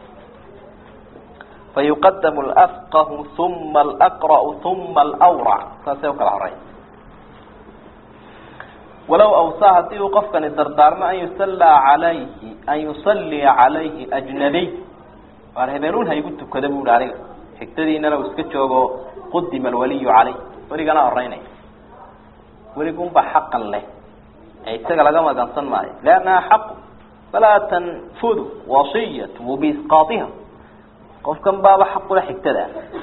فيقدم الأفقه ثم الأقرأ ثم الأورع فسيوك العرين ولو أوصاها دي وقف كان الدردار ما أن يصلي عليه أجنبي وارهبينون هيقولوا كذبوا عليه حكتدي إن لو اسكتشوا قدم الولي عليه وريقنا الريني وريقون بحقا له أي تقل قام قنصن معي لأنها حق فلا تنفذ وصية وبإسقاطها قف كان بابا حق له حكتدي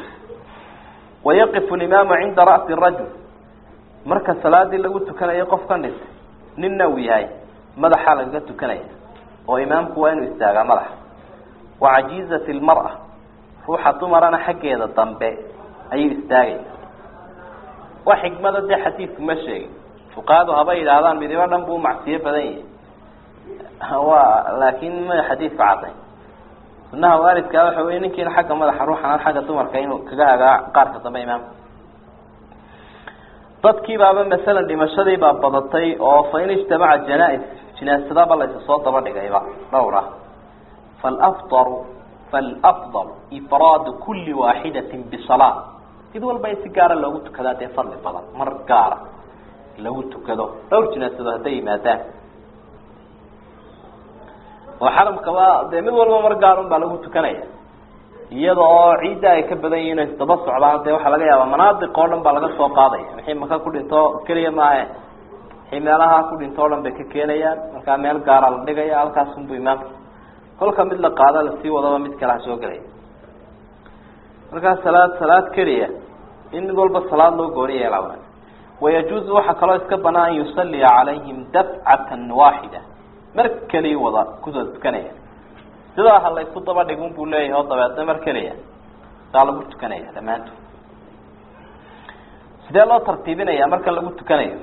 ويقف الإمام عند رأس الرجل مركز صلاة اللي قلت كان يقف كان ننوي هاي ماذا حالك قلت كان وإمامك وين يستاغى ملح وعجيزة المرأة روح تمرنا حكي هذا الضنبي أي يستاغي وحكمة دي حديث مشي فقادوا هبايد هذان بديوان نبو معصية فذي هو لكن ما حديث بعضي إنها وارد كذا حوين كين حاجة ملح روح أنا حاجة تمر كينو كجا قارك طبعا إمام dadkii baaba masalan dhimashadii baa badatay oo fayn ijtamaca janaa'iz jinaasada baa la soo daba dhigayba dhowra فالأفضل إفراد كل واحدة بصلاة إذا والبا يسجارة لو تكذا تفضل فضل مرقارة لو تكذا لو جناسة هدي ماتان وحرم كوا دائما والبا مرقارة بلو تكنايا iyadoo ciida ay ka badan yihiin isdaba socdaan waxa laga yaabaa manaadiq oo dhan baa laga soo qaaday wixii maka ku dhinto kaliya maahe ximalaha ku dhinto oo dhan bay ka keenayaan marka meel gaar ah la dhigaya halkaas uu imaamka kolka mid la qaada la sii wadaba mid kala soo galay marka salaad kaliya in mid walba salaad loo gooriyo lawan ويجوز waxa kale iska banaan yusalli alayhim daf'atan wahida markali wada ku dadkanaya sida hal ay ku daba dhigun buu leeyahay oo dabeedna mar kaliya taa lagu tukanaya dhamaanto sidee loo tartiibinaya marka lagu tukanayo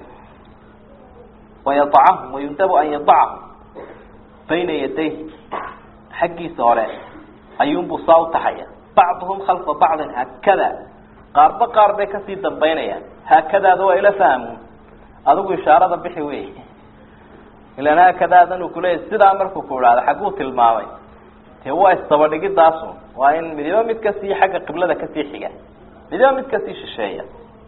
ويضعهم ويندب أن يضعهم بين يديه حقي سورة أيوم بصاو تحيا بعضهم خلف بعض هكذا قارب كثير بينيا هكذا ذو إلى فهمهم أذوق إشارة بحوي إلى هكذا ذنو كله سيد أمرك كولا هذا حقوق الماوي هو استوى جد داسون وإن مديوم متكسي حاجة قبل كسي حاجة مديوم متكسي شيء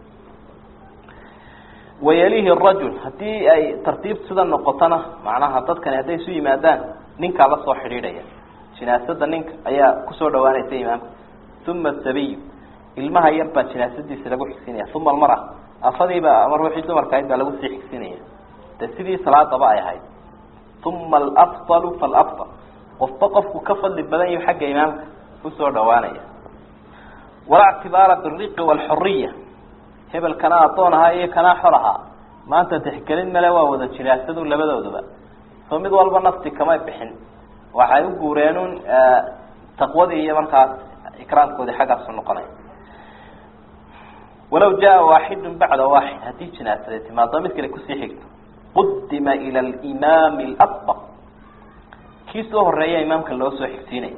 ويليه الرجل هتي أي ترتيب سيد النقطنا معناها تذكر هذي سوي مادان نينك على صحيح جناسة نينك أيا كسر دوانة تيمام ثم السبي المها يربى جناسة سلقوا حسينية ثم المرأة أفضي بقى مروح يدو مركايد بقى لقوا حسينية تسيدي صلاة طبعي هاي ثم الأفضل فالأفضل وفقف وكفل للبدن حق إمامك كسر دوانة ولا اعتبار بالرق والحرية هبل كان أعطونها هاي كان حرها ما أنت تحكلين ملوا وذا جناسة ولا بدأ وذا فمد والبا نفسي كما يبحن waxay u guureenun taqwada iyo markaas ikraamkooda xagga sunnaqanay walaw jaa waahid ba'da waahid hadii jinaasada ma damid kale ku sii xigto qudima ila al-imam al-asbaq kiisoo horeeya imaamka loo soo xigtiinay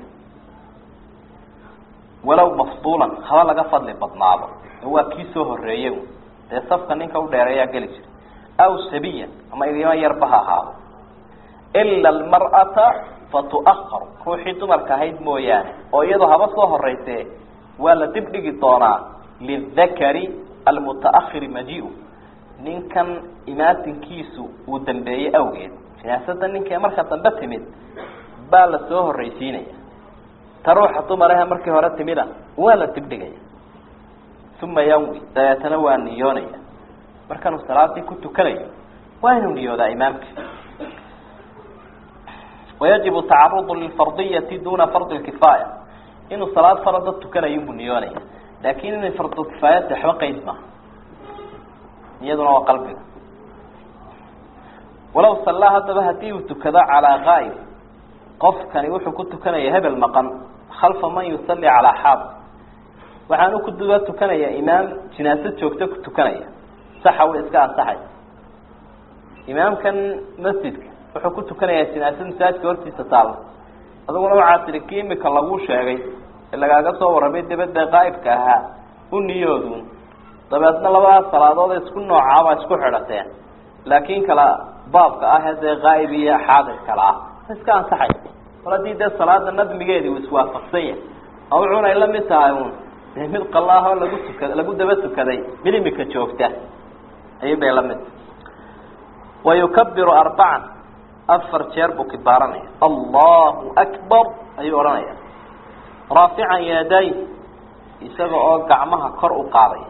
walaw mafdulan hada laga fadli badnaado waa kiisoo horeeyay ee safka ninka u dheereeya gali jir aw sabiyan ama iyaga yarbaha ahaa illa al-mar'ata فتؤخر روحي دمر كهيد مويان او يدو هبا سو هريته ولا دبدغي دونا للذكر المتاخر مجيء نين كان اماتن كيسو ودنبيه اوغيد jinaasada ninkii marka dambe timid baa la soo horreysiinaya ta ruuxa dumaraha markii hore timida waa la dibdhigaya uma yanwi dabeetana waa niyoonaya markanuu salaadii ku tukanayo waa inuu niyoodaa imaamka wayajibu tacarudu lilfardiyati duna fardi lkifaaya inuu salaad farada tukanayo buu niyoonaya laakin inay fardulkifaayati waxba qeyd maaha niyaduna waa qalbiga walaw sallaa haddaba hadii uu tukado calaa qaa'ib qofkani wuxuu ku tukanaya hebel maqan khalfa man yusalli calaa xaad waxaanu ku duba tukanaya imaam jinaasad joogta ku tukanaya saxa way iska ansaxay imaamkan masjidka wuxuu ku tukanayaa jinaasad masaajidka hortiisa taala aduguna waxaa tiri kii imika lagu sheegay ee lagaaga soo warramay dabadda qaa'ibka ahaa u niyoodu dabeedna labadaas salaadood isku noocaaba isku xidhateen laakiin kala baabka ah ee qaa'ib iyo xaadir kala ah iska ansaxay waladii dee salaada nadmigeedii uu iswaafaqsan yahay wuxuuna ay la mid tahay uun mid qalaaho lagu daba tukaday mid imika joogta ayay bay la mid wayukabiru arbacan afar jeer buu kibaaranaya allahu akbar ayuu odhanaya raafican yaday isaga oo gacmaha kor u qaadaya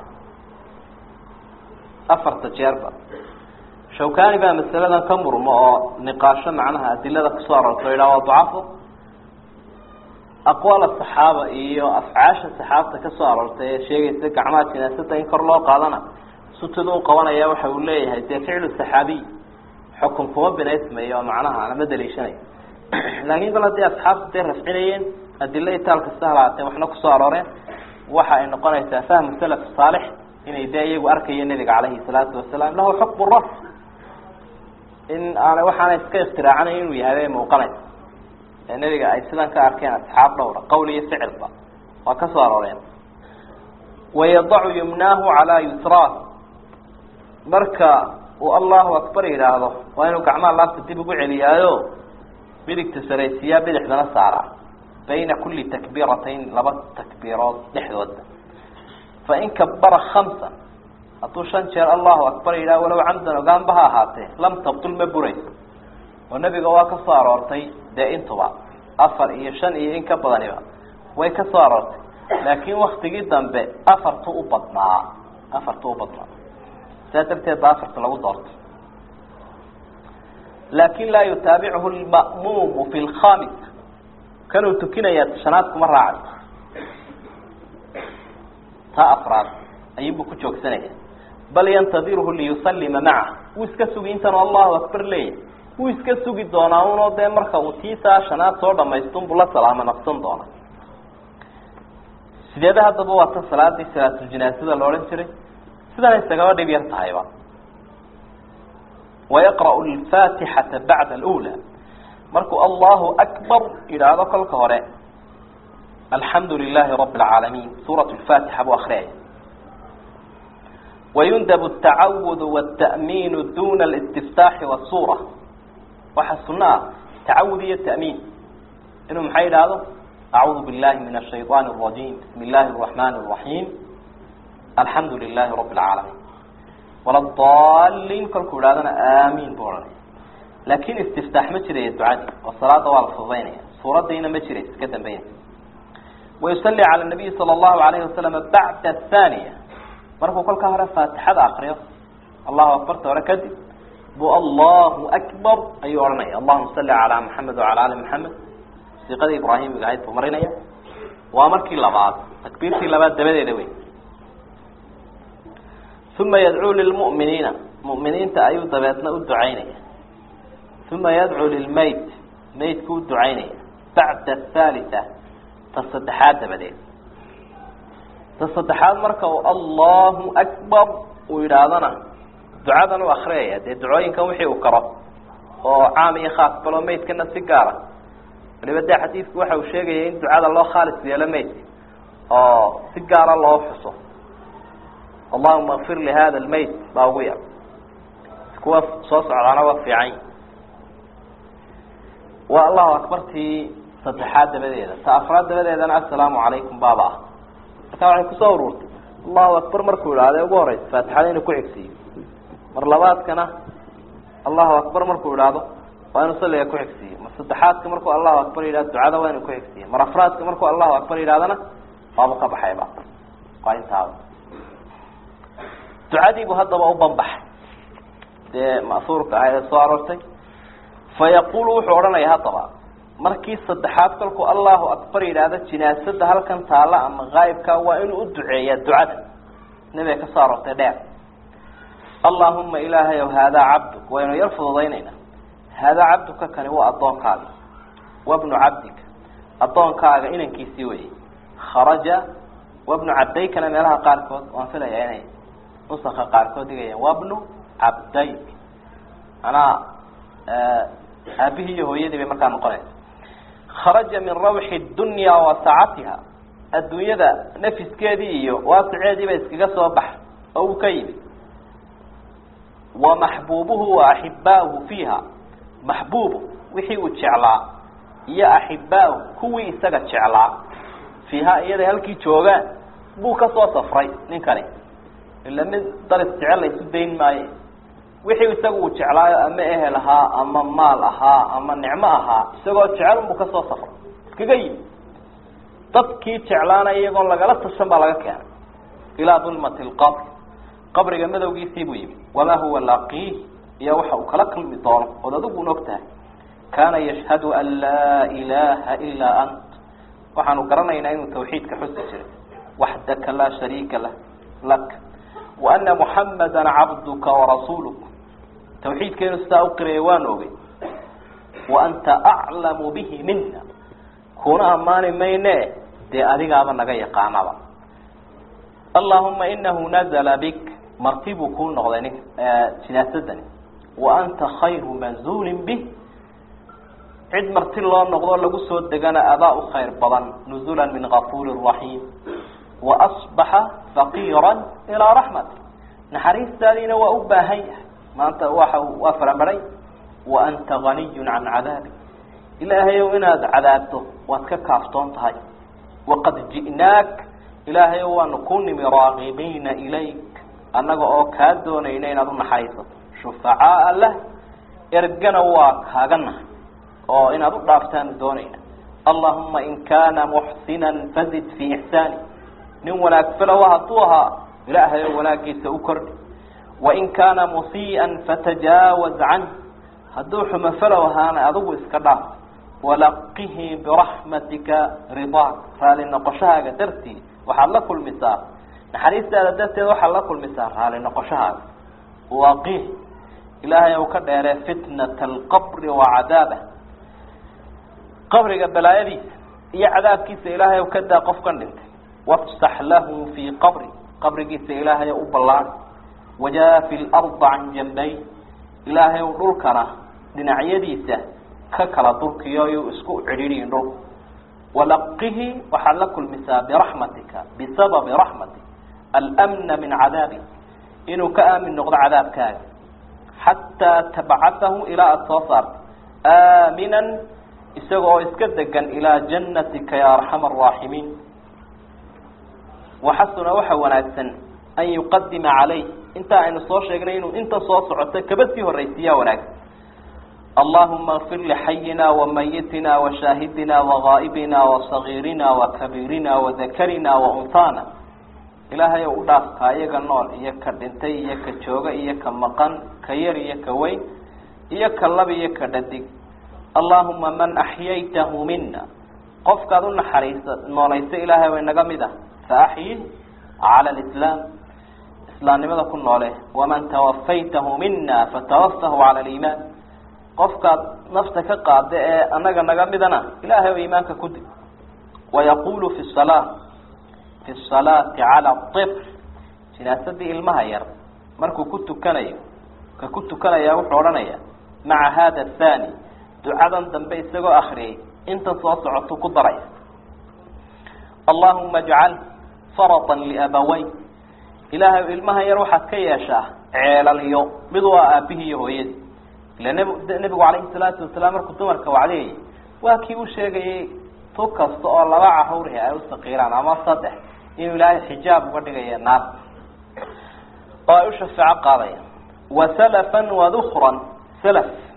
afarta jeerba shawkani baa masaladan ka murmo oo niqaasho macnaha adilada kusoo arorto idhaa waa dacafo aqwaal asaxaaba iyo afcaasha saxaabta kasoo aroortay ee sheegaysa gacmaha jinaasada in kor loo qaadana sutadu u qabanaya waxa uu leeyahay dee ficlu saxaabiy xukun kuma binaysmayo oo macnaha anama daliishanayo laakiin kol haddii asxaabta day rafcinayeen adilo itaal kasta halaateen waxna kusoo arooreen waxa ay noqonaysaa fahmu salaf saalix inay dee iyagu arkaya nabiga calayhi salaatu wasalaam lahu xukmu raf in aana waxaana iska ikhtiraacanayn inuu yahay bay muuqanaysa ee nabiga ay sidan ka arkeen asxaab dhowra qowl iyo ficilba waa kasoo arooreen wayadacu yumnaahu calaa yusraa marka uu allahu akbar yidhaahdo waa inuu gacmaha laabta dib ugu celiyaayo midigta saraysiiyaa bidixdana saaraa bayna kuli takbiiratayn laba takbiirood dhexdooda fain kabara khamsan hadduu 5 jeer allahu akbar yidhaha walow camdan ogaanba ha ahaatee lam tabtul ma burayso oo nabiga waa kasoo aroortay dee intuba 4 iyo 5 iyo in ka badaniba way kasoo aroortay laakiin waktigii dambe afartu u badnaa saa darteed baa afarta lagu doortay laakin laa yutaabichu lma'muumu fi lkhamisa kanuu tukinayaa shanaad kuma raacay taa afraad ayuunbuu ku joogsanaya bal yantadiruhu liyusallima macahu wuu iska sugi intan allahu akbar leeyahy wuu iska sugi doonaa unoo dee marka uu tiisaa shanaad soo dhamaystunbuu la salaamo naqsan doona sideeda haddaba waa ta salaadii salaatuljinaasada la odhan jiray sidana isagaba dhib yar tahayba wayaqra'u alfaatixata bacda alula markuu allahu akbar yidhaahdo kolka hore alxamdu lilahi rabi alcaalamiin suurat lfaatixa buu akriyaya wayundabu altacawudu walta'miinu duna alistiftaaxi wasuura waxaa sunno ah tacawud iyo ta'miin inuu maxay yidhaahdo acuudu billahi min ashayطaani الrajim bismi illahi الraxmani الraxiim alxamdu lilahi rabi alcaalamiin waladaliin kolkuu idhahdana aamiin buu odhanaya laakin istiftaax ma jiraya ducadii oo salaada waa la fududaynaya suuradiina ma jiraysa ka dambeynaysa wayusalli cala nabiyi sala allahu alayhi wasalama bacda athaniya markuu kolka hore faatixada akriyo allahu akbarta hore kadib buu allahu akbar ayuu odhanaya allahuma salli calaa maxamed wacala ali maxamed siiqadii ibraahimiga ahayd buu marinaya waa markii labaad takbiirtii labaad dabadeeda wey uma yadcuu lilmu'miniina mu'miniinta ayuu dabeedna u ducaynaya uma yadcuu lilmayt maydku u ducaynaya bacda athalitha ta saddexaad dabadeed ta saddexaad marka uu allahu akbar uu yidhaahdana ducadan u akriyaya dee ducooyinkan wixii uu karo oo caam iyo khaas baloo maydkana si gaara waliba dee xadiidku waxa uu sheegaya in ducada loo khaalis yeelo maydka oo si gaara loo xuso allahuma akfir lihada almayt baa ugu yar kuwa soo socdaana waa fiican waa allahu akbartii saddexaad dabadeeda ta afraad dabadeedana assalaamu calaykum baaba ah markaa waxay kusoo ururtay allahu akbar markuu idhaahday ugu horeysa faatixada inuu ku xigsiiyo mar labaadkana allahu akbar markuu idhaahdo وأنا صلي يكون حكسية مصدحات كمركو الله أكبر إلى الدعاء وأنا يكون حكسية مرافرات كمركو الله أكبر إلى هذا فابقى بحيبا قاين تعالى دعادي بهذا وأبنبح مأثورك على صارتي فيقول حورنا يا طبعا markii saddexaad kalku Allahu akbar iraada jinaasada halkan taala ama qaybka waa inuu u duceeyo ducada nabiga ka saartay dheer Allahumma ilaahi wa hada abduk wa inuu yarfudaynayna hada abduka kani waa adoonkaaga wa ibn abdik adoonkaaga inankiisii weey kharaja wa ibn abdaykana meelaha qaarkood waan filayaa inay nusakha qaarkood digayaan wa ibn abdayk ana abihi hooyadii bay markaa noqonaysaa خرج من روح الدنيا وسعتها الدنيا ده نفس كذي واسعدي بس كجسوا بحر أو كيد ومحبوبه وأحباؤه فيها محبوبه وحي وتشعلا يا أحباؤه كوي سجد شعلا فيها إذا هلكي توجا بوك صفري نكري إلا من درس شعلا يسدين ماي wixii isagu jeclaa ama ehelaha ama maalaha ama nicmaha isagoo jecel uu ka soo safro iskaga yimid dadkii jeclaana iyagoo lagala tashan baa laga keenay ila dulmatil qabriga madowgiisii buu yimid wama huwa laqi ya waxa uu kala kulmi doono oo adigu noogtahay kana yashhadu an la ilaha illa ant waxaanu garanaynaa inuu tawxiidka xusi jiray wahdaka la sharika lak wa anna muhammadan abduka wa rasuluka توحيد كانوا استأقري وانوغي وأنت أعلم به منا كونا أماني ميني دي أذيك أبا نغي قانبا اللهم إنه نزل بك مرتب كون نغضينك تناسدني وأنت خير منزول به عد مرتب الله نغضور لقصه دقنا أضاء خير بضن نزولا من غفور رحيم وأصبح فقيرا إلى رحمته نحريس تالين وأبا هيئة ما أنت وافر مري وأنت غني عن عذابك إلهي وإنا عذابته واتكافتون هاي وقد جئناك إلهي ونكون مراغبين إليك أنك أوكادون إلينا ضمن حيثة شفعاء له إرقنا واك هاقنا أو إنا ضمن أفتان دونينا اللهم إن كان محسنا فزد في إحساني نولاك فلوها طوها إلهي ولاكي سأكرني وإن كان مسيئا فتجاوز عنه هدوح مثلوها أنا أضو إسكدام ولقه برحمتك رضاك فلنقشها قدرتي وحلق المسار نحريس أدتي وحلق المسار فلنقشها وقيه إلهي وكدر فتنة القبر وعذابه قبر قبل آيدي يا عذاب كيس إلهي وكدر قفقا لنت وافسح له في قبر كيس إلهي أبلان وجاء في الأرض عن جنبي إلهي ودلكنا دنعيديسة ككلا دلكيو اسكو عريرين دلك ولقه وحلق المساء برحمتك بسبب رحمتك الأمن من عذابي إنه كأمن نقض عذاب كاي حتى تبعثه إلى التصار آمنا استغوا اسكدقا إلى جنتك يا أرحم الراحمين وحسن وحونات أن يقدم عليه انت عين الصور شاقنين انت صور صعدت كبسيه الرئيسية وناك اللهم اغفر لحينا وميتنا وشاهدنا وغائبنا وصغيرنا وكبيرنا وذكرنا وأنثانا إلهي يؤلاف كايك النور إياك الدنتي إياك الشوغة إياك المقن كير إياك وين إياك اللب إياك الددق اللهم من أحييته منا قفك ذن حريصة نوليس إلهي وإنقامده فأحيه على الإسلام إسلام لماذا كنا عليه ومن توفيته منا فتوفه على الإيمان قفك نفسك قاد أنك نقمدنا إلهي وإيمانك كد ويقول في الصلاة على الطفل سناسدي المهير مركو كنت كنيا وحورنيا مع هذا الثاني دعاء دنبي سقو أخري انت صوصعت قدري اللهم اجعل فرطا لأبوي إلهي المهير وحكي يا شاه عيال اليوم بضوء أبيه يهويدي لأن النبي عليه الصلاة والسلام كنت مركوا عليه وكي وشيء توكس الله باع حوره أو صغيران أما صدق إنه لا حجاب وقد جاي النار ويشفع قاضيا وسلفا وذخرا سلف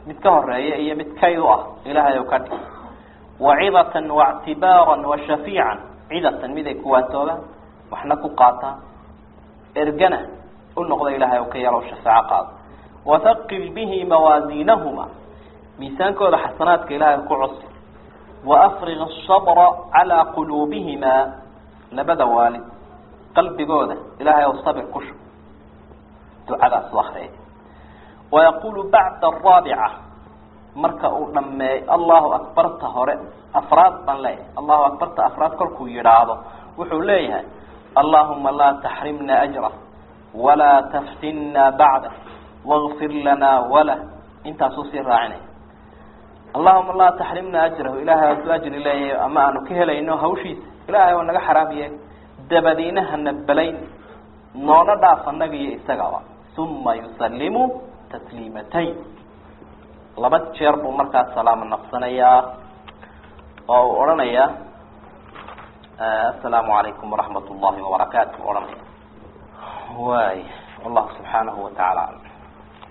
mid ka horeeya iyo mid kayd u ah ilaahay ka dhig wa'idatan wa'tibaran wa shafii'an idatan mid ay kuwaantooda waxna ku qaata ergana u noqdo ilaahay ka yaro shafaaca qaad wa thaqil bihi mawazinahuma miisaankooda xasanaadka ilaahay ku cusub wa afrigh as-sabra ala qulubihima labada waalid qalbigooda ilaahay oo sabir ku shub ducadaas waxay ويقول بعد الرابعة مركا لما الله أكبر تهور أفراد بالله الله أكبر أفراد كلكو يرعاه وحوليها اللهم لا تحرمنا أجره ولا تفتنا بعده واغفر لنا وله انت أسوسي راعنا اللهم لا تحرمنا أجره إلهي أجر إلهي أما أنه كهلا إنه هوشيس إلهي وأنك حرامي دبدينها النبلين نونا دافا النبي استقوى ثم يسلموا تسليمتين لبد شرب مركز سلام النفسانية أو أرنية السلام عليكم ورحمة الله وبركاته أرنية واي والله سبحانه وتعالى